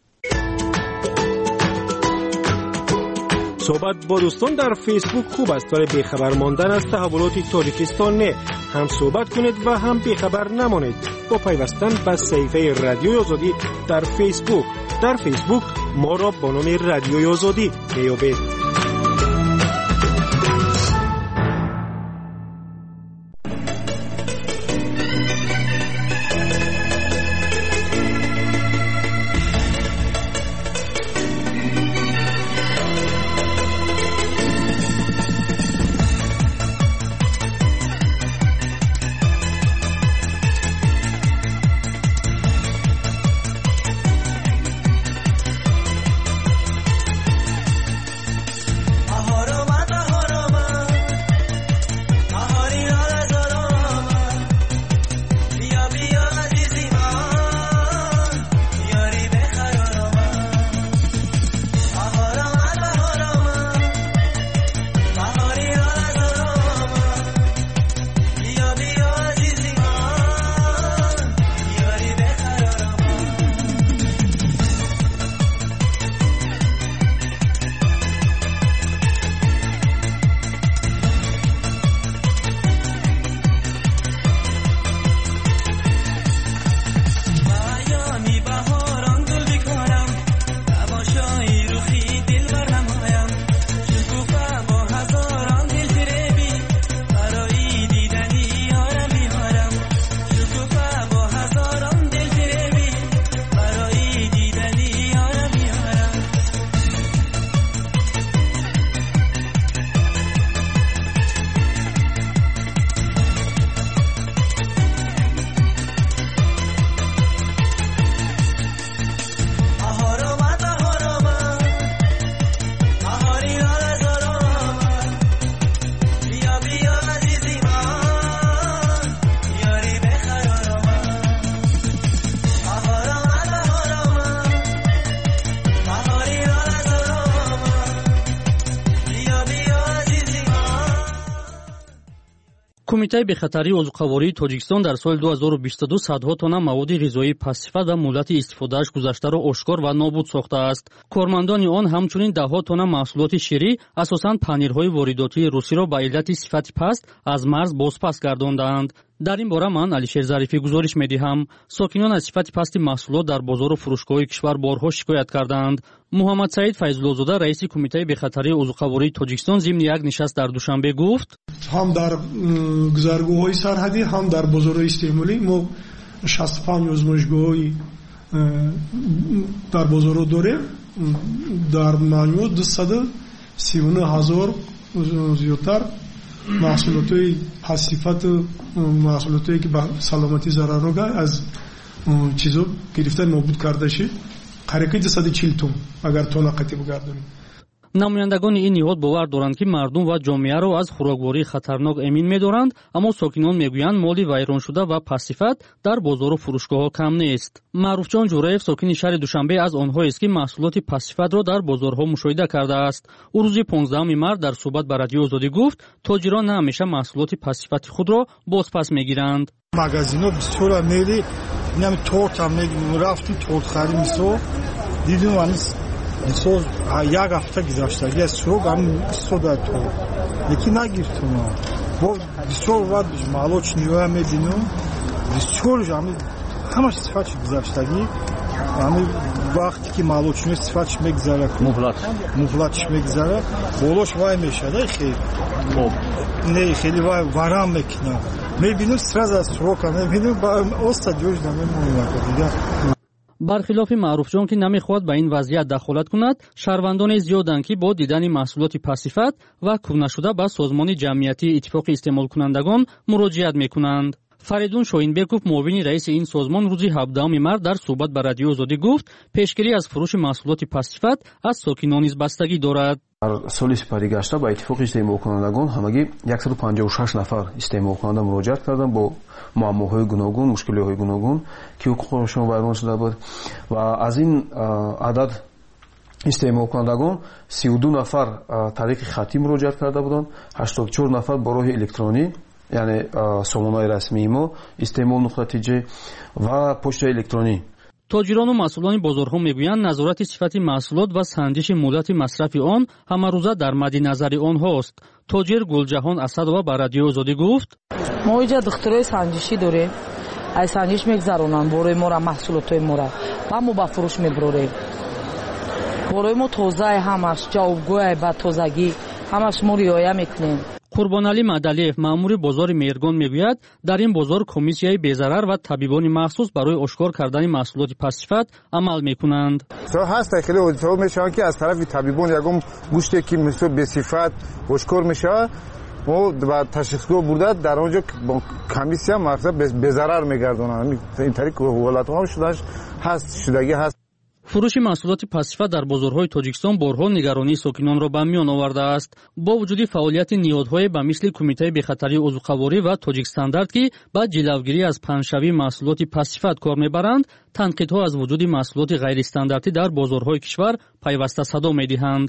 صحبت با دوستان در فیسبوک خوب است، ولی بیخبر ماندن از تحولات تاجیکستان نه. هم صحبت کنید و هم بیخبر نمانید با پیوستن به صفحه رادیوی آزادی در فیسبوک. در فیسبوک ما را با نام رادیوی آزادی میابید. کمیته بخطری عضوقواری تاجیکستان در سال 2022 صدها تن مواد غذایی پس‌صفت و مهلت استفادهش گذشته را آشکار و نابود ساخته است. کارمندان آن همچنین ده‌ها تن محصولات شیری اساساً پنیرهای وارداتی روسی را به علت صفت پست از مرز بازپس گرداندند. در این باره من علیشیر ظریفی گزارش می‌دهم. ساکنان از صفت پست محصولات در بازار و فروشگاه کشور بارها شکایت کردند. محمد سعید فیض‌الله‌زاده رئیس کمیته بخطری عضوقواری تاجیکستان ضمن یک نشست در دوشنبه گفت: هم در گذرگاه‌های سرحدی هم در بازارهای استعمالی ما 65 آزمایشگاه‌های در بازار داریم. در مجموع 239,000 زیادتر محصولات پس‌صفت، محصولاتی که به سلامتی ضررآور از چیزا گرفته نابود کرده شد، قریب 240 تن اگر تن قطعی بگردونیم. намояндагони ин ниҳод бовар доранд ки мардум ва ҷомеаро аз хӯрокворӣ хатарнок эмин медоранд, аммо сокинон мегӯянд моли вайроншуда ва пасифат дар бозору фурӯшгоҳҳо кам нест. маъруфҷон ҷураев сокини шаҳри душанбе аз онҳоест ки маҳсулоти пасифатро дар бозорҳо мушоҳида кардааст. ӯ рӯзи 15 март дар суҳбат ба радиои озодӣ гуфт тоҷирон на ҳамеша маҳсулоти пасифати худро бозпас мегиранд. магазинҳо бисёр мели инам тортам рафтим тортхарӣ мисол дидум мисол як ҳафта гузаштаги аз сурок истода то лекин нагирифтам. бо бисёр вақт молочниҳоя мебинам бисёр ҳамаш сифатш гузаштаги вақте ки молочниҳо сифатш мегзара муҳлатш мегзара болош вай мешада хеле вай варам мекина мебинам сразу аз сурока мебинам оста ҷош намемонад. бархилофи маъруфҷон ки намехоҳад ба ин вазъият дахолат кунад, шаҳрвандоне зиёданд ки бо дидани маҳсулоти пасифат ва кӯҳнашуда ба созмони ҷамъиятии иттифоқи истеъмолкунандагон муроҷиат мекунанд. фаридун шоҳинбеков муовини раиси ин созмон рӯзи 17 март дар суҳбат ба радиои озодӣ гуфт пешгирӣ аз фурӯши маҳсулоти пасифат аз сокинон низ бастагӣ дорад. дар соли сипарӣ гашта ба иттифоқи истеъмолкунандагон ҳамагӣ 156 нафар истеъмолкунанда муроҷиат карданд бо муаммоҳои гуногун, мушкилиҳои гуногун ки ҳуқуқҳояшон вайрон шуда буд ва аз ин адад истеъмолкунандагон 32 нафар тариқи хатӣ муроҷиат карда буданд, 84 нафар бо роҳи электронӣ яъне сомонаи расмии мо истеъмол.tj ва почтаи электронӣ. тоҷирону масъулони бозорҳо мегӯянд назорати сифати маҳсулот ва санҷиши муддати масрафи он ҳамарӯза дар мадди назари онҳост. тоҷир гулҷаҳон асадова ба радиои озодӣ гуфт: мо инҷа духтурои санҷишӣ дорем, аз санҷиш мегзаронанд борои мора маҳсулотои мора ва мо ба фурӯш мебурорем. борои мо тозаи ҳамаш ҷавобгӯяй ба тозагӣ ҳамаш мо риоя мекунем. қурбонали мадалиев маъмури бозори мергон мегӯяд дар ин бозор комиссияи безарар ва табибони махсус барои ошкор кардани маҳсулоти пасифат амал мекунанд. ҳаст хеле ҳодисаҳо мешаванд ки аз тарафи табибон ягон гӯште ки мисол бесифат ошкор мешавад мо ба ташхисгоҳ бурда дар онҷо комиссия мақсад безарар мегардонанд. ин тариқ ҳолатҳо шудагӣ ҳаст. фурӯши маҳсулоти пасифат дар бозорҳои тоҷикистон борҳо нигаронии сокинонро ба миён овардааст. бо вуҷуди фаъолияти ниҳодҳое ба мисли кумитаи бехатарии узуқаворӣ ва тоҷикстандард ки ба ҷилавгирӣ аз панҷшавии маҳсулоти пасифат кор мебаранд, танқидҳо аз вуҷуди маҳсулоти ғайристандартӣ дар бозорҳои кишвар пайваста садо медиҳанд.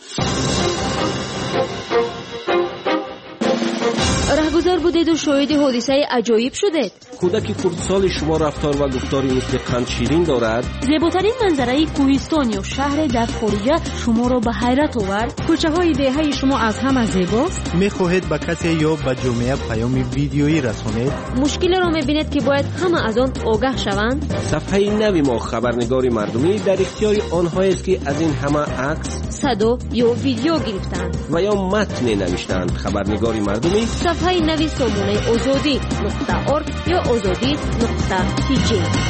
раҳгузар будеду шоҳиди ҳодисаи аҷоиб шудед. кӯдаки хурдсоли шумо рафтор ва гуфтори мисли қандширин дорад? зеботарин манзараи кӯҳистон ё шаҳре дар хориҷа шуморо ба ҳайрат овард? кӯчаҳои деҳаи шумо аз ҳама зебост? мехоҳед ба касе ё ба ҷомеа паёми видеоӣ расонед? мушкилеро мебинед ки бояд ҳама аз он огаҳ шаванд? сафҳаи нави мо хабарнигори мардумӣ дар ихтиёри онҳоест ки аз ин ҳама акс, садо ё видео гирифтанд ва ё матне навиштанд. хабарнигори мардумӣ сафҳаи нави сомонаи озодӣ.орг ё озодӣ.tj.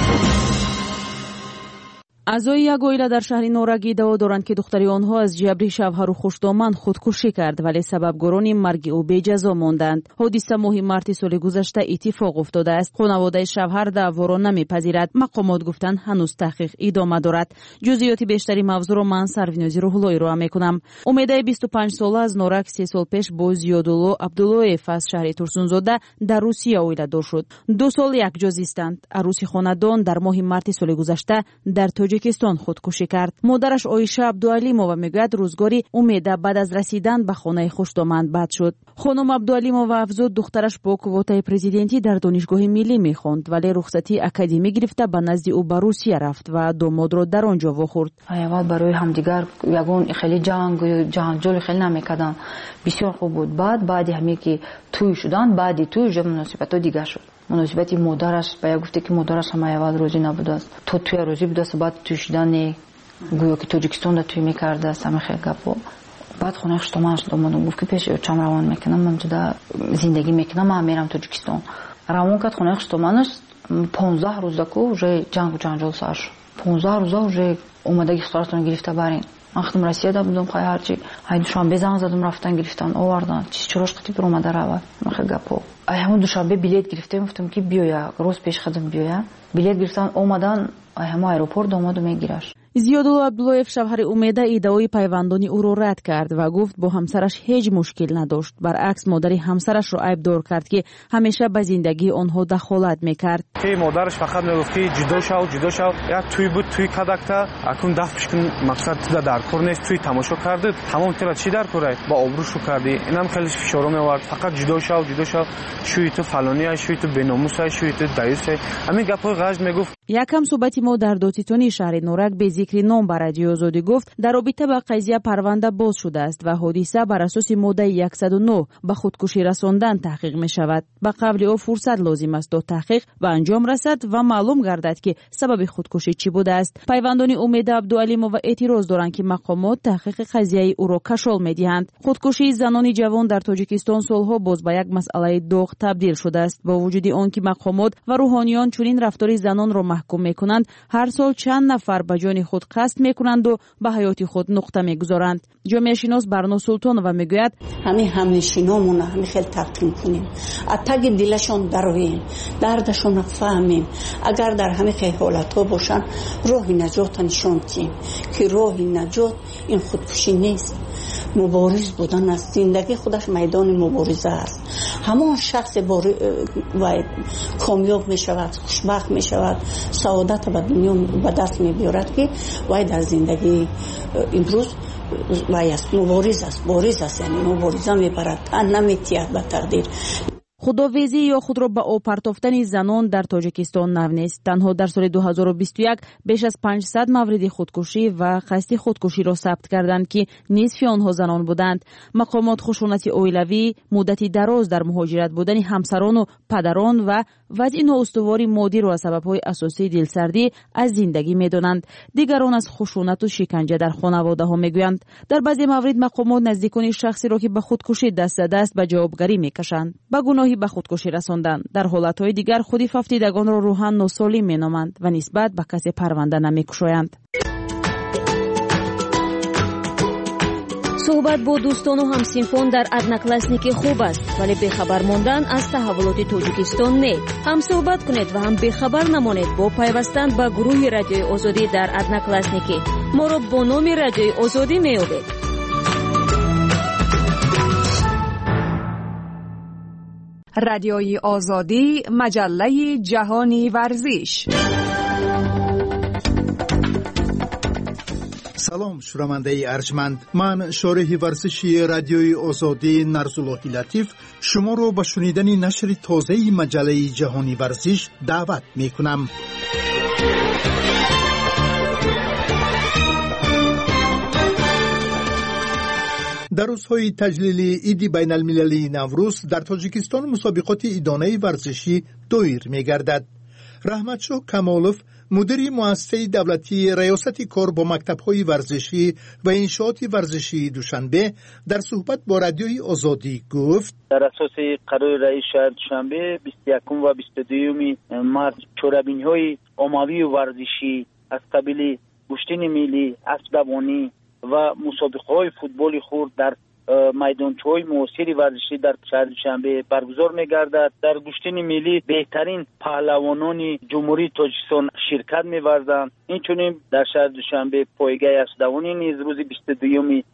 аъзои як оила дар шаҳри норагӣ иддао доранд ки духтари онҳо аз ҷабри шавҳару хушдоман худкушӣ кард, вале сабабгорони марги ӯ беҷазо монданд. ҳодиса моҳи марти соли гузашта иттифоқ уфтодааст. хонаводаи шавҳар даъворо намепазирад. мақомот гуфтанд ҳанӯз таҳқиқ идома дорад. ҷузъиёти бештари мавзӯъро ман сарвинози рӯҳулло ироа мекунам. умедаи 25 сола аз норак 3 сол пеш бо зиёдулло абдуллоев аз шаҳри турсунзода дар русия оиладор шуд. 2 сол якҷо зистанд. арӯси хонадон дар моҳи марти соли гузашта дар тоҷ توجیکستان خودکشی کرد. مادرش آیشه عبدوعلیمووا میگوید روزگاری امیده بعد از رسیدن به خانه خوشدامن بد شد. خانم عبدوعلیمووا افزود دخترش با کوتای پرزیدنتی در دانشگاه ملی میخواند ولی رخصتی اکادمی گرفته به نزد او به روسیه رفت و دوماد را در آنجا واخورد. اول برای همدیگر یگان خیلی جنجال خیلی نمیکردن. بسیار خوب بود. بعد همین که توی شدن بعدی توی مناسبت دیگه شد. مناسبتی مادرش باید گفته که مادرش هم اول روزی نبوده است. تو توی روزی بوده است بعد توی شدن گویا که تاجیکستان توی میکرده است همه خیلی گپو. بعد خونه خشتمانش دومادم گفت که پیش چم روان میکنم من جدا زندگی میکنم من میرم تاجیکستان. روان کرد خونه خشتمانش 15 روز دکو уже جنگ و جنجال سر شد. 15 روزا уже اومده گفتارتون گرفته برین. وقتی رسیده دا بودم خیلی هرچی های دوشنبه زنگ زدم رفتن گرفتن آوردن چراش خطی بر اومده رواد من گپو همون دوشنبه بلیط گرفتم گفتم که بیایا روز پیش خدم بیایا بلیط گرفتن اومدن همه آیروپورت اومد و میگیرش. زیادالله عبداللهیف شوهر امیده ایده‌های پیوندانی او را رد کرد و گفت با همسرش هیچ مشکل نداشت. برعکس مادر همسرش را عیبدار کرد که همیشه به زندگی آنها دخالت میکرد. که مادرش فقط میگفت که جدا شو یا توی بود توی کدکتا اكون دفعش کن مقصد تو در کار نیست توی تماشا کرده تمام ترا چی در کاره با آبروشو کردی اینم خیلی فشار میآورد فقط جدا شو شوی تو فلانی شوی تو بناموس شوی تو دایوس همین گپای غاز میگفت. یکم صحبتی ما در دوتیتونی شهر نورک به ذکر نام بر رادیو آزادی گفت در رابطه با قضیه پرونده باز شده است و حادثه بر اساس ماده 109 به خودکشی رساندن تحقیق می شود. به قبل او فرصت لازم است تا تحقیق و انجام رسد و معلوم گردد که سبب خودکشی چی بوده است. پیوندان امید عبدوعلیمووا اعتراض دارند که مقامات تحقیق قضیه او را کشال می دهند. خودکشی زنان جوان در تاجیکستان سالها باز به یک مسئله داغ تبدیل شده است. با وجود آنکه مقامات و روحانیان چنین رفتار زنان را محکوم میکنند هر سال چند نفر به جان خود قصد میکنند و به حیات خود نقطه میگذارند. جامعه شناس برنا سلطانова میگوید همنشینامون همه خیلی تقدیم کنیم اتگ دلشون درویم دردشون فهمیم اگر در همه حالت ها باشن راه نجات نشون دهیم که راه نجات این خودکشی نیست مبارز بودن است. زندگی خودش میدان مبارزه است. همان شخص باید کامیاب می شود خوشبخت می شود سعادت به دنیا به دست می بیارد که باید در زندگی امروز باید مبارز است یعنی مبارزه می برد تن نمی تیاد به تقدیر. خودآویزی یا خود را به آب پرتافتن زنان در تاجیکستان نو نیست. تنها در سال 2021 بیش از 500 مورد خودکشی و قصد خودکشی را ثبت کردند که نصف آنها زنان بودند. مقامات خشونت اویلوی، مدتی دراز در مهاجرت بودن همسران و پدران و وضع نااستواری مادی را سبب‌های اساسی دلسردی از زندگی می‌دانند. دیگران از خشونت و شکنجه در خانواده‌ها می‌گویند. در بعضی موارد مقامات نزدیکان شخصی را که به خودکشی دست زده است به جوابگری می‌کشند. با گناهی به خودکشی رساندن. در حالت‌های دیگر خودی ففتیدگان را روحاً ناسالم می‌نامند و نسبت به کسی پرونده نمی‌گشایند. صحبت با دوستان و همسینفان در ادناکلاسنیکی خوب است ولی بخبر ماندن از تحولات تاجیکستان نه. هم صحبت کنید و هم بخبر نمانید با پیوستن به گروه رادیوی آزادی در ادناکلاسنیکی. ما را با نام رادیوی آزادی می‌یابید. رادیوی آزادی مجله جهانی ورزش. سلام شنونده ارجمند، من شارح ورزشی رادیوی آزادی نرزاللهی لطیف شما رو به شنیدن نشر تازه مجله جهانی ورزش دعوت می کنم. در روزهای تجلیل عید بین المللی نوروز در تاجیکستان مسابقات ایدانه ورزشی دایر می گردد. رحمتشاه کمالوف مدیر مؤسسه دولتی ریاست کار با مکتب‌های ورزشی و انشاءات ورزشی دوشنبه در صحبت با رادیوی آزادی گفت در اساس قرار رئیس شهر دوشنبه 21 و 22 مارس چورابین‌های عمومی ورزشی از قبیل گشتن ملی، اسب‌دوانی و مسابقه‌های فوتبال خرد در میدانچه‌های معاصر ورزشی در شهر دوشنبه برگزار می‌گردد. در گشتن ملی بهترین پهلوانان جمهوری تاجیکستان شرکت می‌ورزند. اینچنین در شهر دوشنبه پایگاه اسب‌دوانی نیز روز 22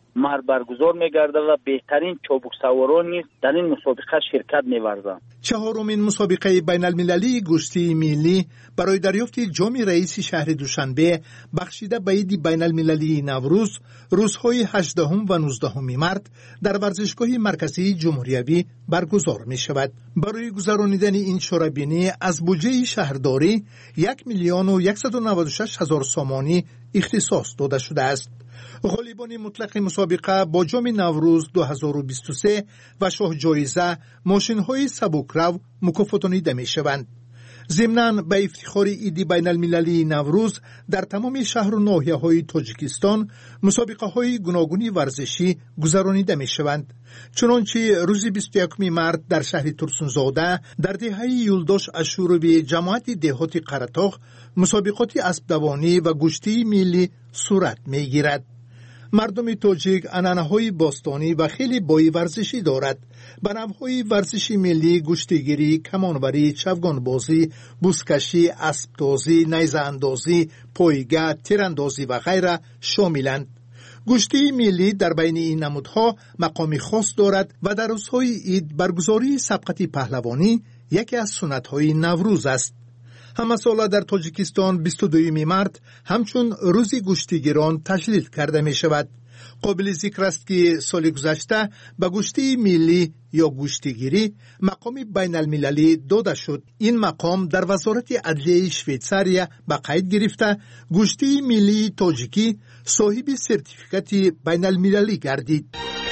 مرد برگزار می‌گردد و بهترین چابک سواران نیز در این مسابقه شرکت می‌ورزند. چهارمین مسابقه بین المللی گشتی ملی برای دریافت جام رئیس شهر دوشنبه بخشیده به عید بین المللی نوروز روزهای 18 و 19 مارت در ورزشگاه مرکزی جمهوریوی برگزار می شود. برای گذرانیدن این شورابینی از بودجه شهرداری 1,196,000 سامانی اختصاص داده شده است. غالبان مطلق مسابقه با جام نوروز 2023 و شاه جایزه ماشین‌های سبکرو مکافاتانیده می‌شوند. ضمناً به افتخار عید بین المللی نوروز در تمام شهر و ناحیه‌های تاجیکستان مسابقه‌های گوناگون ورزشی گذرانیده می‌شوند. چنانچه روز 21 مارت در شهر ترسونزاده در دهه یولداش اشوروی جماعت دهات قرطاق مسابقات اسب دوانی و گشتی ملی صورت می‌گیرد. مردم تاجیک عنعنه‌های باستانی و خیلی بای ورزشی دارد. به نوع‌های ورزشی ملی گشتیگیری، کمانوری، چوگانبازی، بوسکشی، اسب‌تازی، نیزه اندازی، پایگاه، تیراندازی و غیره شاملند. گشتی ملی در بین این نمودها مقامی خاص دارد و در روزهای عید برگزاری سبقت پهلوانی یکی از سنت‌های نوروز است. همه ساله در تاجیکستان 22 مارت همچون روز گشتیگیران تجلیل کرده می شود. قابل ذکر است که سال گذشته به گشتی ملی یا گشتیگیری مقام بین المللی داده شد. این مقام در وزارت عدلیه شویتساریا به قید گرفته گشتی ملی تاجیکی صاحب سرتیفیکات بین المللی گردید.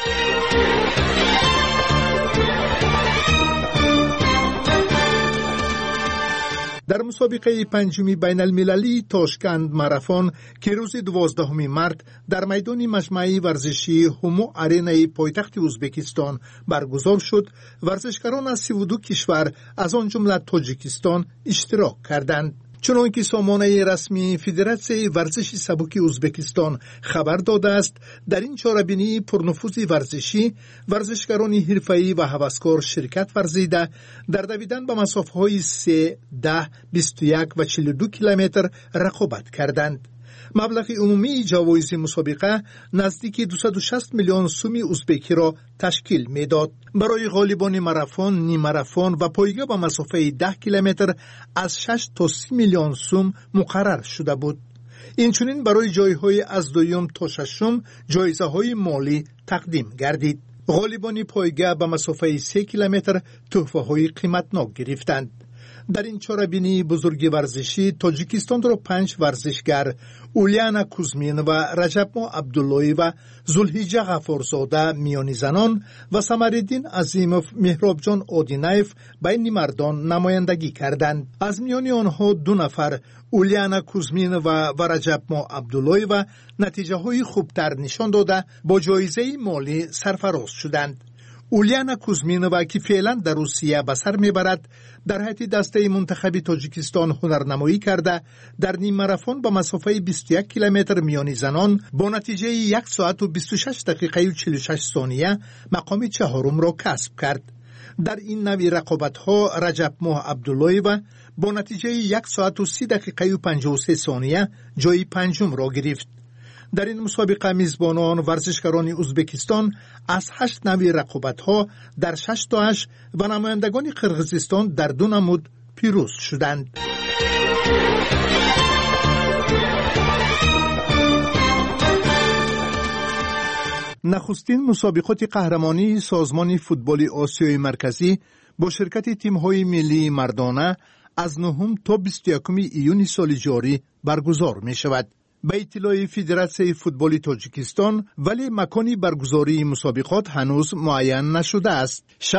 در مسابقه پنجمی بین المللی تاشکند ماراتون که روز 12 مارت در میدان مجمع ورزشی همو آرینای پایتخت ازبکستان برگزار شد، ورزشکاران از 32 کشور از آن جمله تاجیکستان اشتراک کردند. چنانکه سامانه رسمی فدراسیون ورزش سبک ازبکستان خبر داده است، در این چهاربینی پرنفوذ ورزشی ورزشکاران حرفه‌ای و هوسکار شرکت ورزیده در دویدن به مسافه‌های 3, 10, 21 و 42 کیلومتر رقابت کردند. مبلغ عمومی جوایز مسابقه نزدیک 260 میلیون سوم ازبکی را تشکیل میداد. برای غالبان ماراتون، نیم ماراتون و پایگاه به مسافه 10 کیلومتر از 6 تا 30 میلیون سوم مقرر شده بود. اینچنین برای جایهای از دوم تا ششم جایزه های مالی تقدیم گردید. غالبان پایگاه به مسافه 3 کیلومتر تحفه های قیمتناک گرفتند. در این چهاربینی بزرگ ورزشی تاجیکستان را 5 ورزشگر اولیانا کوزمین و رجب‌ما عبداللهی و زلحجه غفارزاده میانی زنان و سمرالدین عظیموف مهرابجان آدینایف بین مردان نمایندگی کردند. از میان آنها 2 نفر اولیانا کوزمین و رجب‌ما عبداللهی و نتیجه های خوبتر نشان داده با جایزه مالی سرفراز شدند. اولیانا کوزمینووا که فعلا در روسیه به سر میبرد در حیط دسته منتخب تاجیکستان هنرنمایی کرده در نیم ماراتون با مسافه 21 کیلومتر میانی زنان با نتیجه 1 ساعت و 26 دقیقه و 46 ثانیه مقام چهارم را کسب کرد. در این نوع رقابت‌ها رجب‌ما عبداللهی با نتیجه 1 ساعت و 30 دقیقه و 53 ثانیه جای پنجم را گرفت. در این مسابقه میزبانان ورزشکاران ازبکستان از 8 نوع رقابت‌ها در 6 تا 8 و نمایندگان قرغیزستان در 2 نمود پیروز شدند. نخستین مسابقات قهرمانی سازمان فوتبال آسیای مرکزی با شرکت تیم‌های ملی مردانه از 9 تا 21 ایون سال جاری برگزار می‌شود. به اطلاع فدراسیون فوتبال تاجیکستان ولی مکانی برگزاری مسابقات هنوز معین نشده است.